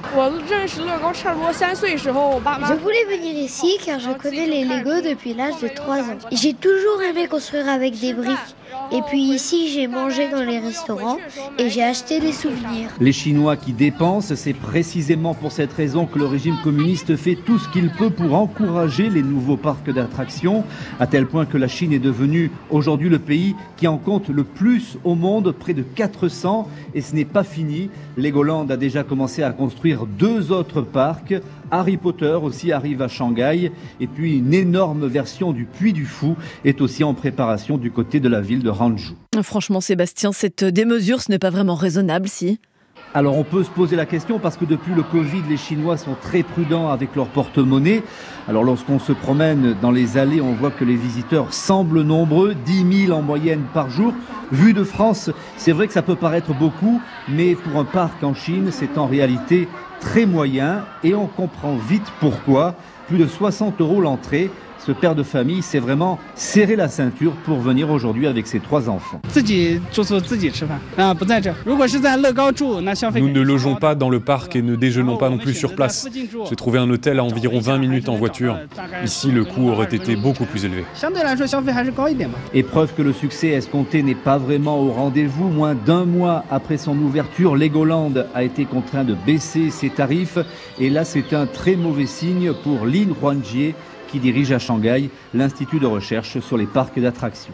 Je voulais venir ici car je connais les Lego depuis l'âge de trois ans. J'ai toujours aimé construire avec des briques. Et puis ici, j'ai mangé dans les restaurants et j'ai acheté des souvenirs. Les Chinois qui dépensent, c'est précisément pour cette raison que le régime communiste fait tout ce qu'il peut pour encourager les nouveaux parcs d'attractions, à tel point que la Chine est devenue aujourd'hui le pays qui en compte le plus au monde, près de quatre cents, et ce n'est pas fini. Legoland a déjà commencé à construire deux autres parcs. Harry Potter aussi arrive à Shanghai, et puis une énorme version du Puy du Fou est aussi en préparation du côté de la ville de Hangzhou. Franchement, Sébastien, cette démesure, ce n'est pas vraiment raisonnable, si ? Alors on peut se poser la question parce que depuis le Covid, les Chinois sont très prudents avec leur porte-monnaie. Alors lorsqu'on se promène dans les allées, on voit que les visiteurs semblent nombreux, dix mille en moyenne par jour. Vu de France, c'est vrai que ça peut paraître beaucoup, mais pour un parc en Chine, c'est en réalité très moyen et on comprend vite pourquoi. Plus de soixante euros l'entrée. Ce père de famille s'est vraiment serré la ceinture pour venir aujourd'hui avec ses trois enfants. Nous ne logeons pas dans le parc et ne déjeunons pas non plus sur place. J'ai trouvé un hôtel à environ vingt minutes en voiture. Ici, le coût aurait été beaucoup plus élevé. Et preuve que le succès escompté n'est pas vraiment au rendez-vous. Moins d'un mois après son ouverture, Legoland a été contraint de baisser ses tarifs. Et là, c'est un très mauvais signe pour Lin Huanjie, qui dirige à Shanghai l'Institut de recherche sur les parcs d'attractions.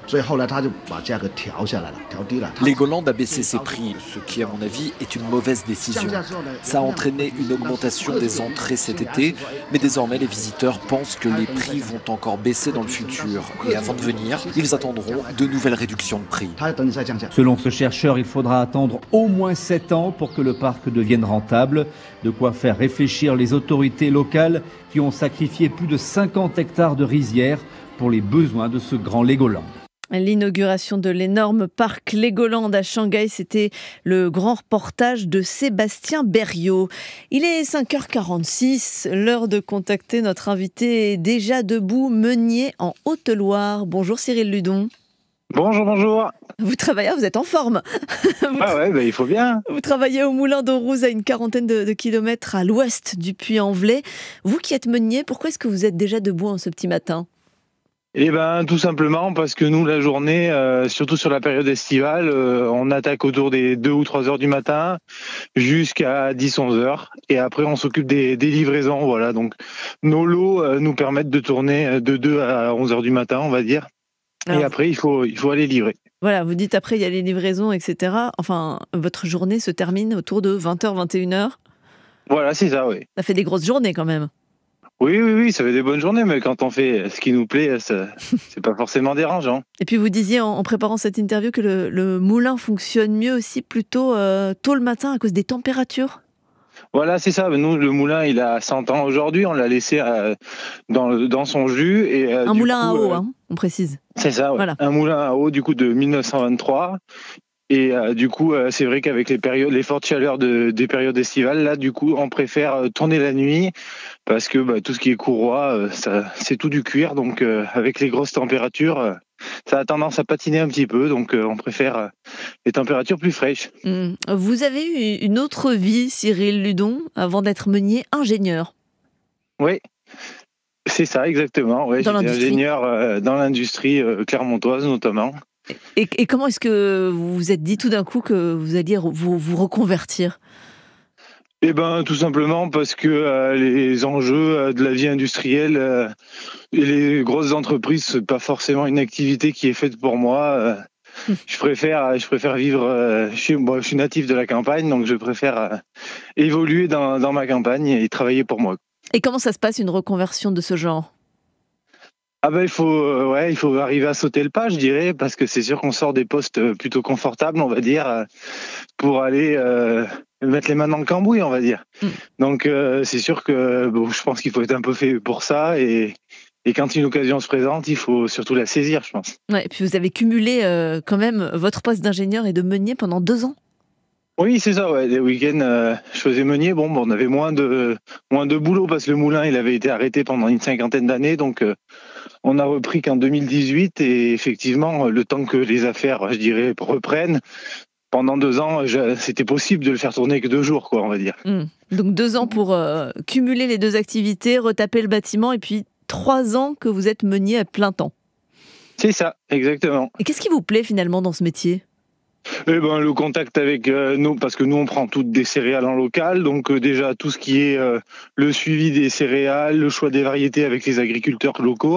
Legoland a baissé ses prix, ce qui à mon avis est une mauvaise décision. Ça a entraîné une augmentation des entrées cet été, mais désormais les visiteurs pensent que les prix vont encore baisser dans le futur. Et avant de venir, ils attendront de nouvelles réductions de prix. Selon ce chercheur, il faudra attendre au moins sept ans pour que le parc devienne rentable. De quoi faire réfléchir les autorités locales qui ont sacrifié plus de cinquante hectares de rizières pour les besoins de ce grand Legoland. L'inauguration de l'énorme parc Legoland à Shanghai, c'était le grand reportage de Sébastien Berriot. Il est cinq heures quarante-six, l'heure de contacter notre invité déjà debout, meunier en Haute-Loire. Bonjour Cyril Ludon. Bonjour, bonjour. Vous travaillez, vous êtes en forme. vous ah ouais, bah, il faut bien. Vous travaillez au Moulin d'Aurouze à une quarantaine de, de kilomètres à l'ouest du Puy-en-Velay. Vous qui êtes meunier, pourquoi est-ce que vous êtes déjà debout en ce petit matin ? Eh ben, tout simplement parce que nous, la journée, euh, surtout sur la période estivale, euh, on attaque autour des deux ou trois heures du matin jusqu'à dix onze heures. Et après, on s'occupe des, des livraisons. Voilà, donc nos lots euh, nous permettent de tourner de deux à onze heures du matin, on va dire. Alors, et après, il faut, il faut aller livrer. Voilà, vous dites après, il y a les livraisons, et cetera. Enfin, votre journée se termine autour de vingt heures, vingt et une heures. Voilà, c'est ça, oui. Ça fait des grosses journées quand même. Oui, oui, oui, ça fait des bonnes journées, mais quand on fait ce qui nous plaît, ça, c'est pas forcément dérangeant. Et puis vous disiez en, en préparant cette interview que le, le moulin fonctionne mieux aussi plutôt euh, tôt le matin à cause des températures. Voilà, c'est ça. Nous, le moulin, il a cent ans aujourd'hui. On l'a laissé euh, dans, dans son jus. Et, euh, un moulin coup, à eau, euh, hein, on précise. C'est ça, ouais. Voilà. Un moulin à eau du coup de mille neuf cent vingt-trois. Et euh, du coup, euh, c'est vrai qu'avec les périodes, les fortes chaleurs de, des périodes estivales, là, du coup, on préfère euh, tourner la nuit parce que bah, tout ce qui est courroie, euh, ça, c'est tout du cuir. Donc, euh, avec les grosses températures, euh, ça a tendance à patiner un petit peu. Donc, euh, on préfère euh, les températures plus fraîches. Mmh. Vous avez eu une autre vie, Cyril Ludon, avant d'être meunier ingénieur. Oui. C'est ça, exactement. Ouais, j'étais ingénieur euh, dans l'industrie euh, clermontoise, notamment. Et, et comment est-ce que vous vous êtes dit tout d'un coup que vous alliez vous, vous reconvertir ? Eh ben, tout simplement parce que euh, les enjeux euh, de la vie industrielle euh, et les grosses entreprises, c'est pas forcément une activité qui est faite pour moi. Euh, je préfère, je préfère vivre. Euh, je, suis, bon, je suis natif de la campagne, donc je préfère euh, évoluer dans, dans ma campagne et travailler pour moi. Et comment ça se passe une reconversion de ce genre ? Ah ben il faut euh, ouais il faut arriver à sauter le pas, je dirais, parce que c'est sûr qu'on sort des postes plutôt confortables, on va dire, euh, pour aller euh, mettre les mains dans le cambouis, on va dire. Mm. Donc euh, c'est sûr que bon, je pense qu'il faut être un peu fait pour ça, et et quand une occasion se présente, il faut surtout la saisir, je pense. Ouais, et puis vous avez cumulé euh, quand même votre poste d'ingénieur et de meunier pendant deux ans. Oui, c'est ça, ouais. Les week-ends, euh, je faisais meunier. Bon, bon, on avait moins de, moins de boulot parce que le moulin, il avait été arrêté pendant une cinquantaine d'années. Donc, euh, on a repris qu'en deux mille dix-huit. Et effectivement, le temps que les affaires, je dirais, reprennent, pendant deux ans, je, c'était possible de le faire tourner que deux jours, quoi, on va dire. Mmh. Donc, deux ans pour euh, cumuler les deux activités, retaper le bâtiment et puis trois ans que vous êtes meunier à plein temps. C'est ça, exactement. Et qu'est-ce qui vous plaît finalement dans ce métier ? Eh ben, le contact avec euh, nous, parce que nous on prend toutes des céréales en local, donc euh, déjà tout ce qui est euh, le suivi des céréales, le choix des variétés avec les agriculteurs locaux.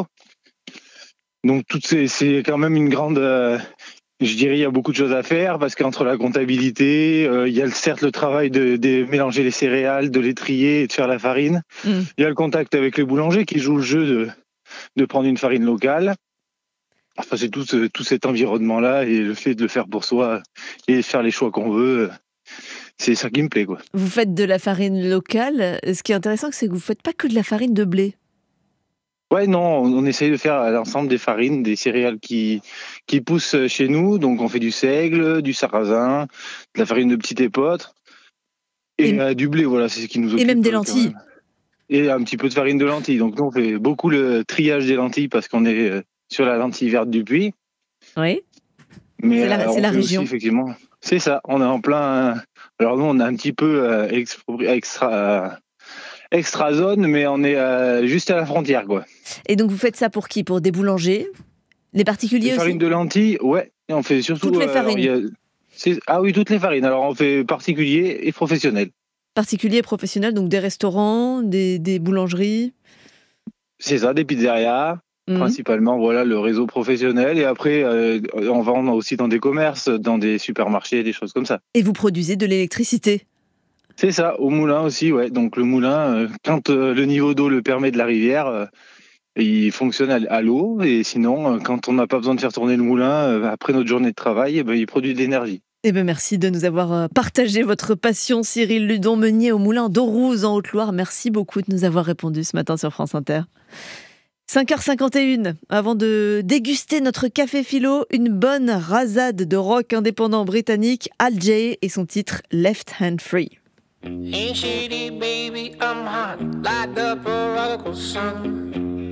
Donc tout c'est, c'est quand même une grande, euh, je dirais il y a beaucoup de choses à faire parce qu'entre la comptabilité, euh, il y a certes le travail de, de mélanger les céréales, de les trier et de faire la farine. Mmh. Il y a le contact avec les boulangers qui jouent le jeu de, de prendre une farine locale. Enfin, c'est tout, ce, tout cet environnement-là et le fait de le faire pour soi et faire les choix qu'on veut, c'est ça qui me plaît, quoi. Vous faites de la farine locale. Ce qui est intéressant, c'est que vous ne faites pas que de la farine de blé. Ouais, non, on, on essaye de faire l'ensemble des farines, des céréales qui, qui poussent chez nous. Donc, on fait du seigle, du sarrasin, de la farine de petit épeautre et, et euh, du blé, voilà, c'est ce qui nous occupe. Et même des lentilles. Et un petit peu de farine de lentilles. Donc, nous, on fait beaucoup le triage des lentilles parce qu'on est sur la lentille verte du Puy. Oui. Mais c'est la, euh, c'est la région. Aussi, effectivement. C'est ça. On est en plein. Alors nous, on a un petit peu euh, extra, euh, extra zone, mais on est euh, juste à la frontière, quoi. Et donc vous faites ça pour qui ? Pour des boulangers ? Les particuliers aussi ? Les farines de lentilles, ouais. Et on fait surtout. Toutes les farines. Euh, a... c'est... Ah oui, toutes les farines. Alors on fait particuliers et professionnels. Particuliers et professionnels, donc des restaurants, des, des boulangeries. C'est ça, des pizzerias. Mmh. Principalement, voilà, le réseau professionnel. Et après, euh, on vend aussi dans des commerces, dans des supermarchés, des choses comme ça. Et vous produisez de l'électricité ? C'est ça, au moulin aussi, ouais. Donc le moulin, euh, quand euh, le niveau d'eau le permet de la rivière, euh, il fonctionne à, à l'eau. Et sinon, euh, quand on n'a pas besoin de faire tourner le moulin, euh, après notre journée de travail, eh ben, il produit de l'énergie. Eh ben merci de nous avoir partagé votre passion, Cyril Ludon, meunier au moulin d'Aurouze en Haute-Loire. Merci beaucoup de nous avoir répondu ce matin sur France Inter. cinq heures cinquante et une, avant de déguster notre café philo, une bonne rasade de rock indépendant britannique, Al Jay et son titre Left Hand Free. Ain't shady, baby, I'm hot, like the prodigal son.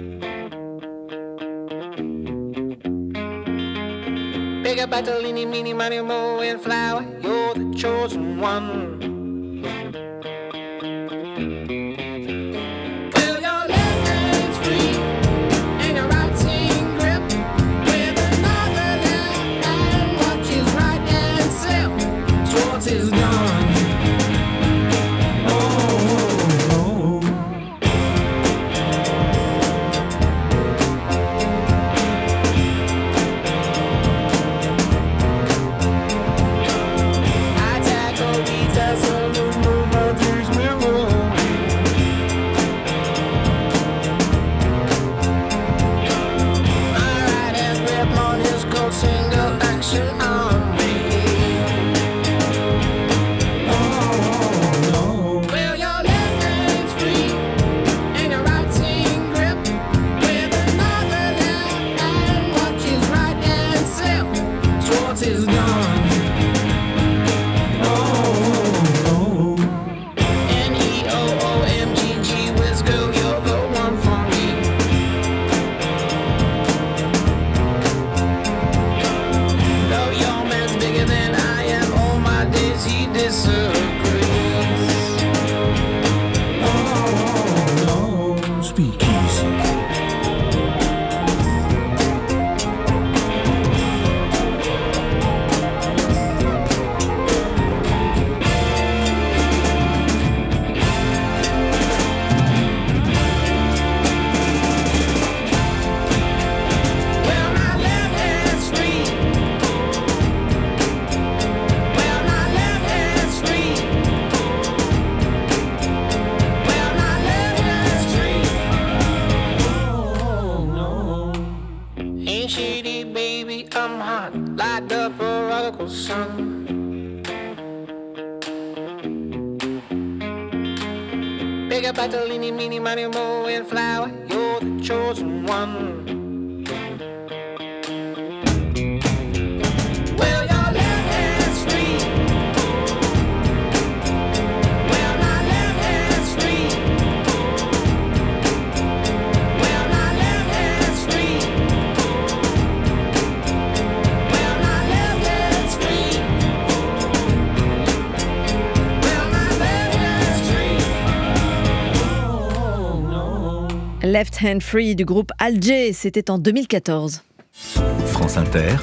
Big up battle, eeny, meeny, miny, moe, and flower, you're the chosen one. Big up battle, eeny, meeny, miny, moe, and flower, you're the chosen one. Well, your left hand's free, Left Hand Free du groupe Alger, c'était en deux mille quatorze. France Inter,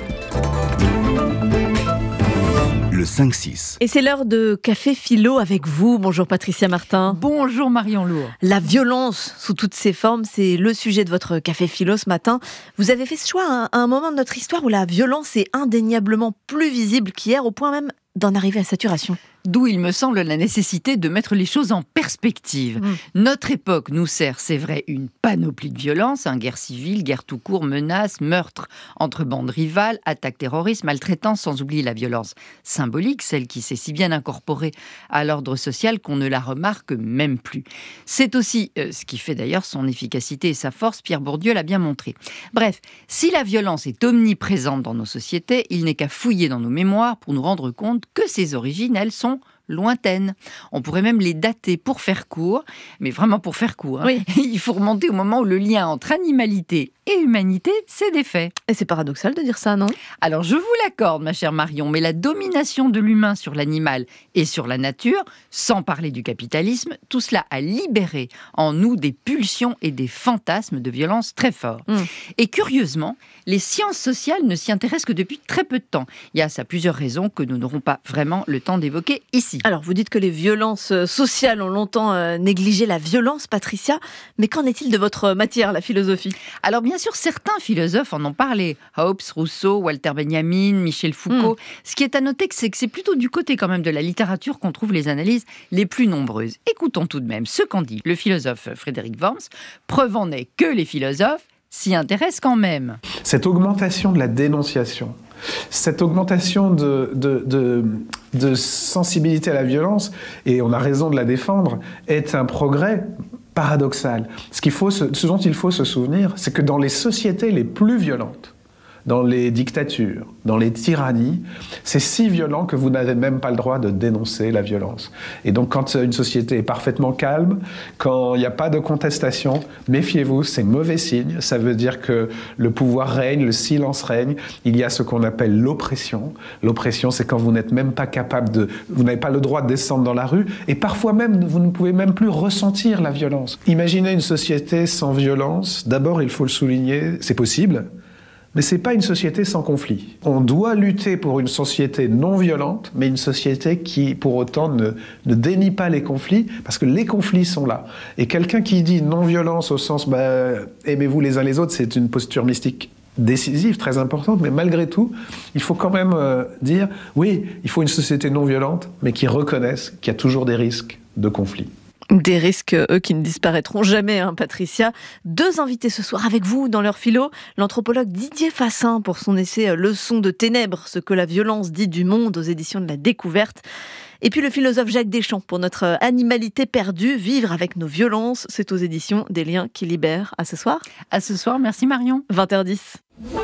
le cinq six. Et c'est l'heure de Café Philo avec vous. Bonjour Patricia Martin. Bonjour Marion Lourd. La violence sous toutes ses formes, c'est le sujet de votre Café Philo ce matin. Vous avez fait ce choix à un, à un moment de notre histoire où la violence est indéniablement plus visible qu'hier, au point même d'en arriver à saturation. D'où il me semble la nécessité de mettre les choses en perspective. Mmh. Notre époque nous sert, c'est vrai, une panoplie de violences, hein, guerre civile, guerre tout court, menaces, meurtres entre bandes rivales, attaques terroristes, maltraitance, sans oublier la violence symbolique, celle qui s'est si bien incorporée à l'ordre social qu'on ne la remarque même plus. C'est aussi euh, ce qui fait d'ailleurs son efficacité et sa force, Pierre Bourdieu l'a bien montré. Bref, si la violence est omniprésente dans nos sociétés, il n'est qu'à fouiller dans nos mémoires pour nous rendre compte que ses origines, elles, sont lointaines. On pourrait même les dater pour faire court, mais vraiment pour faire court. Hein. Oui. Il faut remonter au moment où le lien entre animalité et humanité s'est défait. Et c'est paradoxal de dire ça, non ? Alors je vous l'accorde, ma chère Marion, mais la domination de l'humain sur l'animal et sur la nature, sans parler du capitalisme, tout cela a libéré en nous des pulsions et des fantasmes de violence très forts. Mmh. Et curieusement, les sciences sociales ne s'y intéressent que depuis très peu de temps. Il y a ça plusieurs raisons que nous n'aurons pas vraiment le temps d'évoquer ici. Alors, vous dites que les violences sociales ont longtemps euh, négligé la violence, Patricia, mais qu'en est-il de votre matière, la philosophie ? Alors, bien sûr, certains philosophes en ont parlé. Hobbes, Rousseau, Walter Benjamin, Michel Foucault. Mmh. Ce qui est à noter, c'est que c'est plutôt du côté quand même de la littérature qu'on trouve les analyses les plus nombreuses. Écoutons tout de même ce qu'en dit le philosophe Frédéric Worms. Preuve en est que les philosophes s'y intéressent quand même. Cette augmentation de la dénonciation, cette augmentation de, de, de, de sensibilité à la violence, et on a raison de la défendre, est un progrès paradoxal. Ce, qu'il faut se, ce dont il faut se souvenir, c'est que dans les sociétés les plus violentes, dans les dictatures, dans les tyrannies, c'est si violent que vous n'avez même pas le droit de dénoncer la violence. Et donc quand une société est parfaitement calme, quand il n'y a pas de contestation, méfiez-vous, c'est mauvais signe. Ça veut dire que le pouvoir règne, le silence règne. Il y a ce qu'on appelle l'oppression. L'oppression, c'est quand vous n'êtes même pas capable de... Vous n'avez pas le droit de descendre dans la rue, et parfois même, vous ne pouvez même plus ressentir la violence. Imaginez une société sans violence. D'abord, il faut le souligner, c'est possible. Mais ce n'est pas une société sans conflit. On doit lutter pour une société non violente, mais une société qui, pour autant, ne, ne dénie pas les conflits, parce que les conflits sont là. Et quelqu'un qui dit non-violence au sens bah, « aimez-vous les uns les autres », c'est une posture mystique décisive, très importante, mais malgré tout, il faut quand même euh, dire « oui, il faut une société non violente, mais qui reconnaisse qu'il y a toujours des risques de conflit ». Des risques, eux, qui ne disparaîtront jamais, hein, Patricia. Deux invités ce soir avec vous dans leur philo. L'anthropologue Didier Fassin pour son essai « Leçon de ténèbres, ce que la violence dit du monde » aux éditions de La Découverte. Et puis le philosophe Jacques Deschamps pour notre animalité perdue, vivre avec nos violences. C'est aux éditions des Liens qui libèrent. À ce soir. À ce soir, merci Marion. vingt heures dix.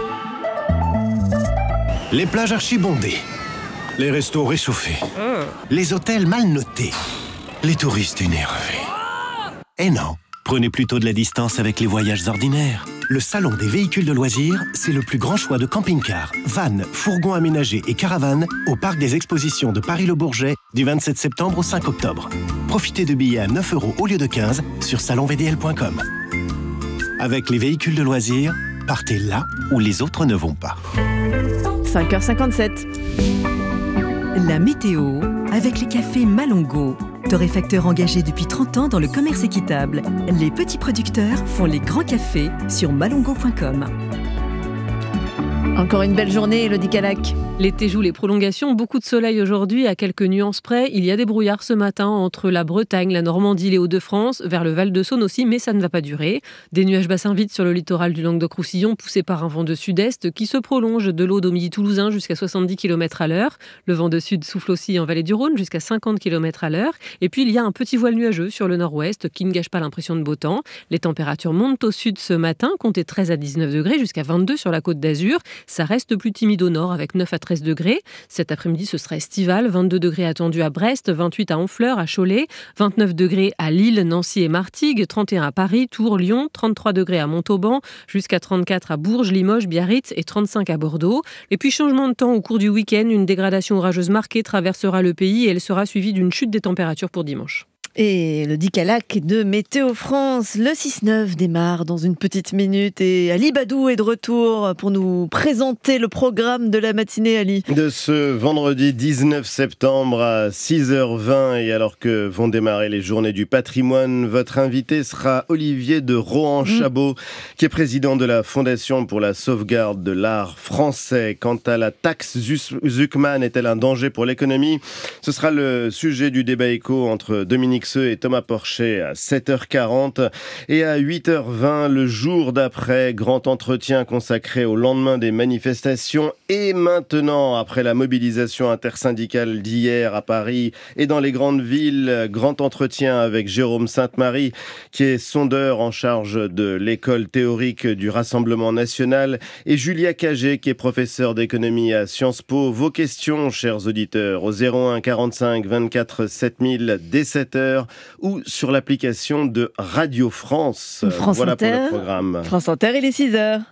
Les plages archibondées, les restos réchauffés, oh. Les hôtels mal notés. Les touristes énervés. Eh non, prenez plutôt de la distance avec les voyages ordinaires. Le Salon des véhicules de loisirs, c'est le plus grand choix de camping-cars, vannes, fourgons aménagés et caravanes au Parc des Expositions de Paris-Le Bourget du vingt-sept septembre au cinq octobre. Profitez de billets à neuf euros au lieu de quinze sur salon v d l point com. Avec les véhicules de loisirs, partez là où les autres ne vont pas. cinq heures cinquante-sept. La météo avec les cafés Malongo. Torréfacteur engagé depuis trente ans dans le commerce équitable. Les petits producteurs font les grands cafés sur malongo point com. Encore une belle journée, Elodie Calac. L'été joue les prolongations, beaucoup de soleil aujourd'hui, à quelques nuances près. Il y a des brouillards ce matin entre la Bretagne, la Normandie, les Hauts-de-France, vers le Val-de-Saône aussi, mais ça ne va pas durer. Des nuages bassins vides sur le littoral du Languedoc-Roussillon, poussés par un vent de sud-est qui se prolonge de l'Aude au Midi toulousain jusqu'à soixante-dix kilomètres à l'heure. Le vent de sud souffle aussi en vallée du Rhône jusqu'à cinquante kilomètres à l'heure. Et puis il y a un petit voile nuageux sur le nord-ouest qui ne gâche pas l'impression de beau temps. Les températures montent au sud ce matin, comptez treize à dix-neuf degrés jusqu'à vingt-deux sur la côte d'Azur. Ça reste plus timide au nord avec neuf à treize degrés. Cet après-midi, ce sera estival. vingt-deux degrés attendus à Brest, vingt-huit à Honfleur, à Cholet, vingt-neuf degrés à Lille, Nancy et Martigues, trente et un à Paris, Tours, Lyon, trente-trois degrés à Montauban, jusqu'à trente-quatre à Bourges, Limoges, Biarritz et trente-cinq à Bordeaux. Et puis changement de temps au cours du week-end, une dégradation orageuse marquée traversera le pays et elle sera suivie d'une chute des températures pour dimanche. Et le Dicalac de Météo France, le six neuf démarre dans une petite minute et Ali Badou est de retour pour nous présenter le programme de la matinée, Ali. De ce vendredi dix-neuf septembre à six heures vingt et alors que vont démarrer les journées du patrimoine, votre invité sera Olivier de Rohan-Chabot, mmh. qui est président de la Fondation pour la sauvegarde de l'art français. Quant à la taxe Zuckman, est-elle un danger pour l'économie ? Ce sera le sujet du débat écho entre Dominique Seux et Thomas Porcher à sept heures quarante. Et à huit heures vingt, le jour d'après, grand entretien consacré au lendemain des manifestations. Et maintenant, après la mobilisation intersyndicale d'hier à Paris et dans les grandes villes, grand entretien avec Jérôme Sainte-Marie, qui est sondeur en charge de l'école théorique du Rassemblement national, et Julia Cagé, qui est professeure d'économie à Sciences Po. Vos questions, chers auditeurs, au zéro un quarante-cinq vingt-quatre sept mille dès sept heures ou sur l'application de Radio France. France voilà Inter, pour le programme. France Inter, il est six heures.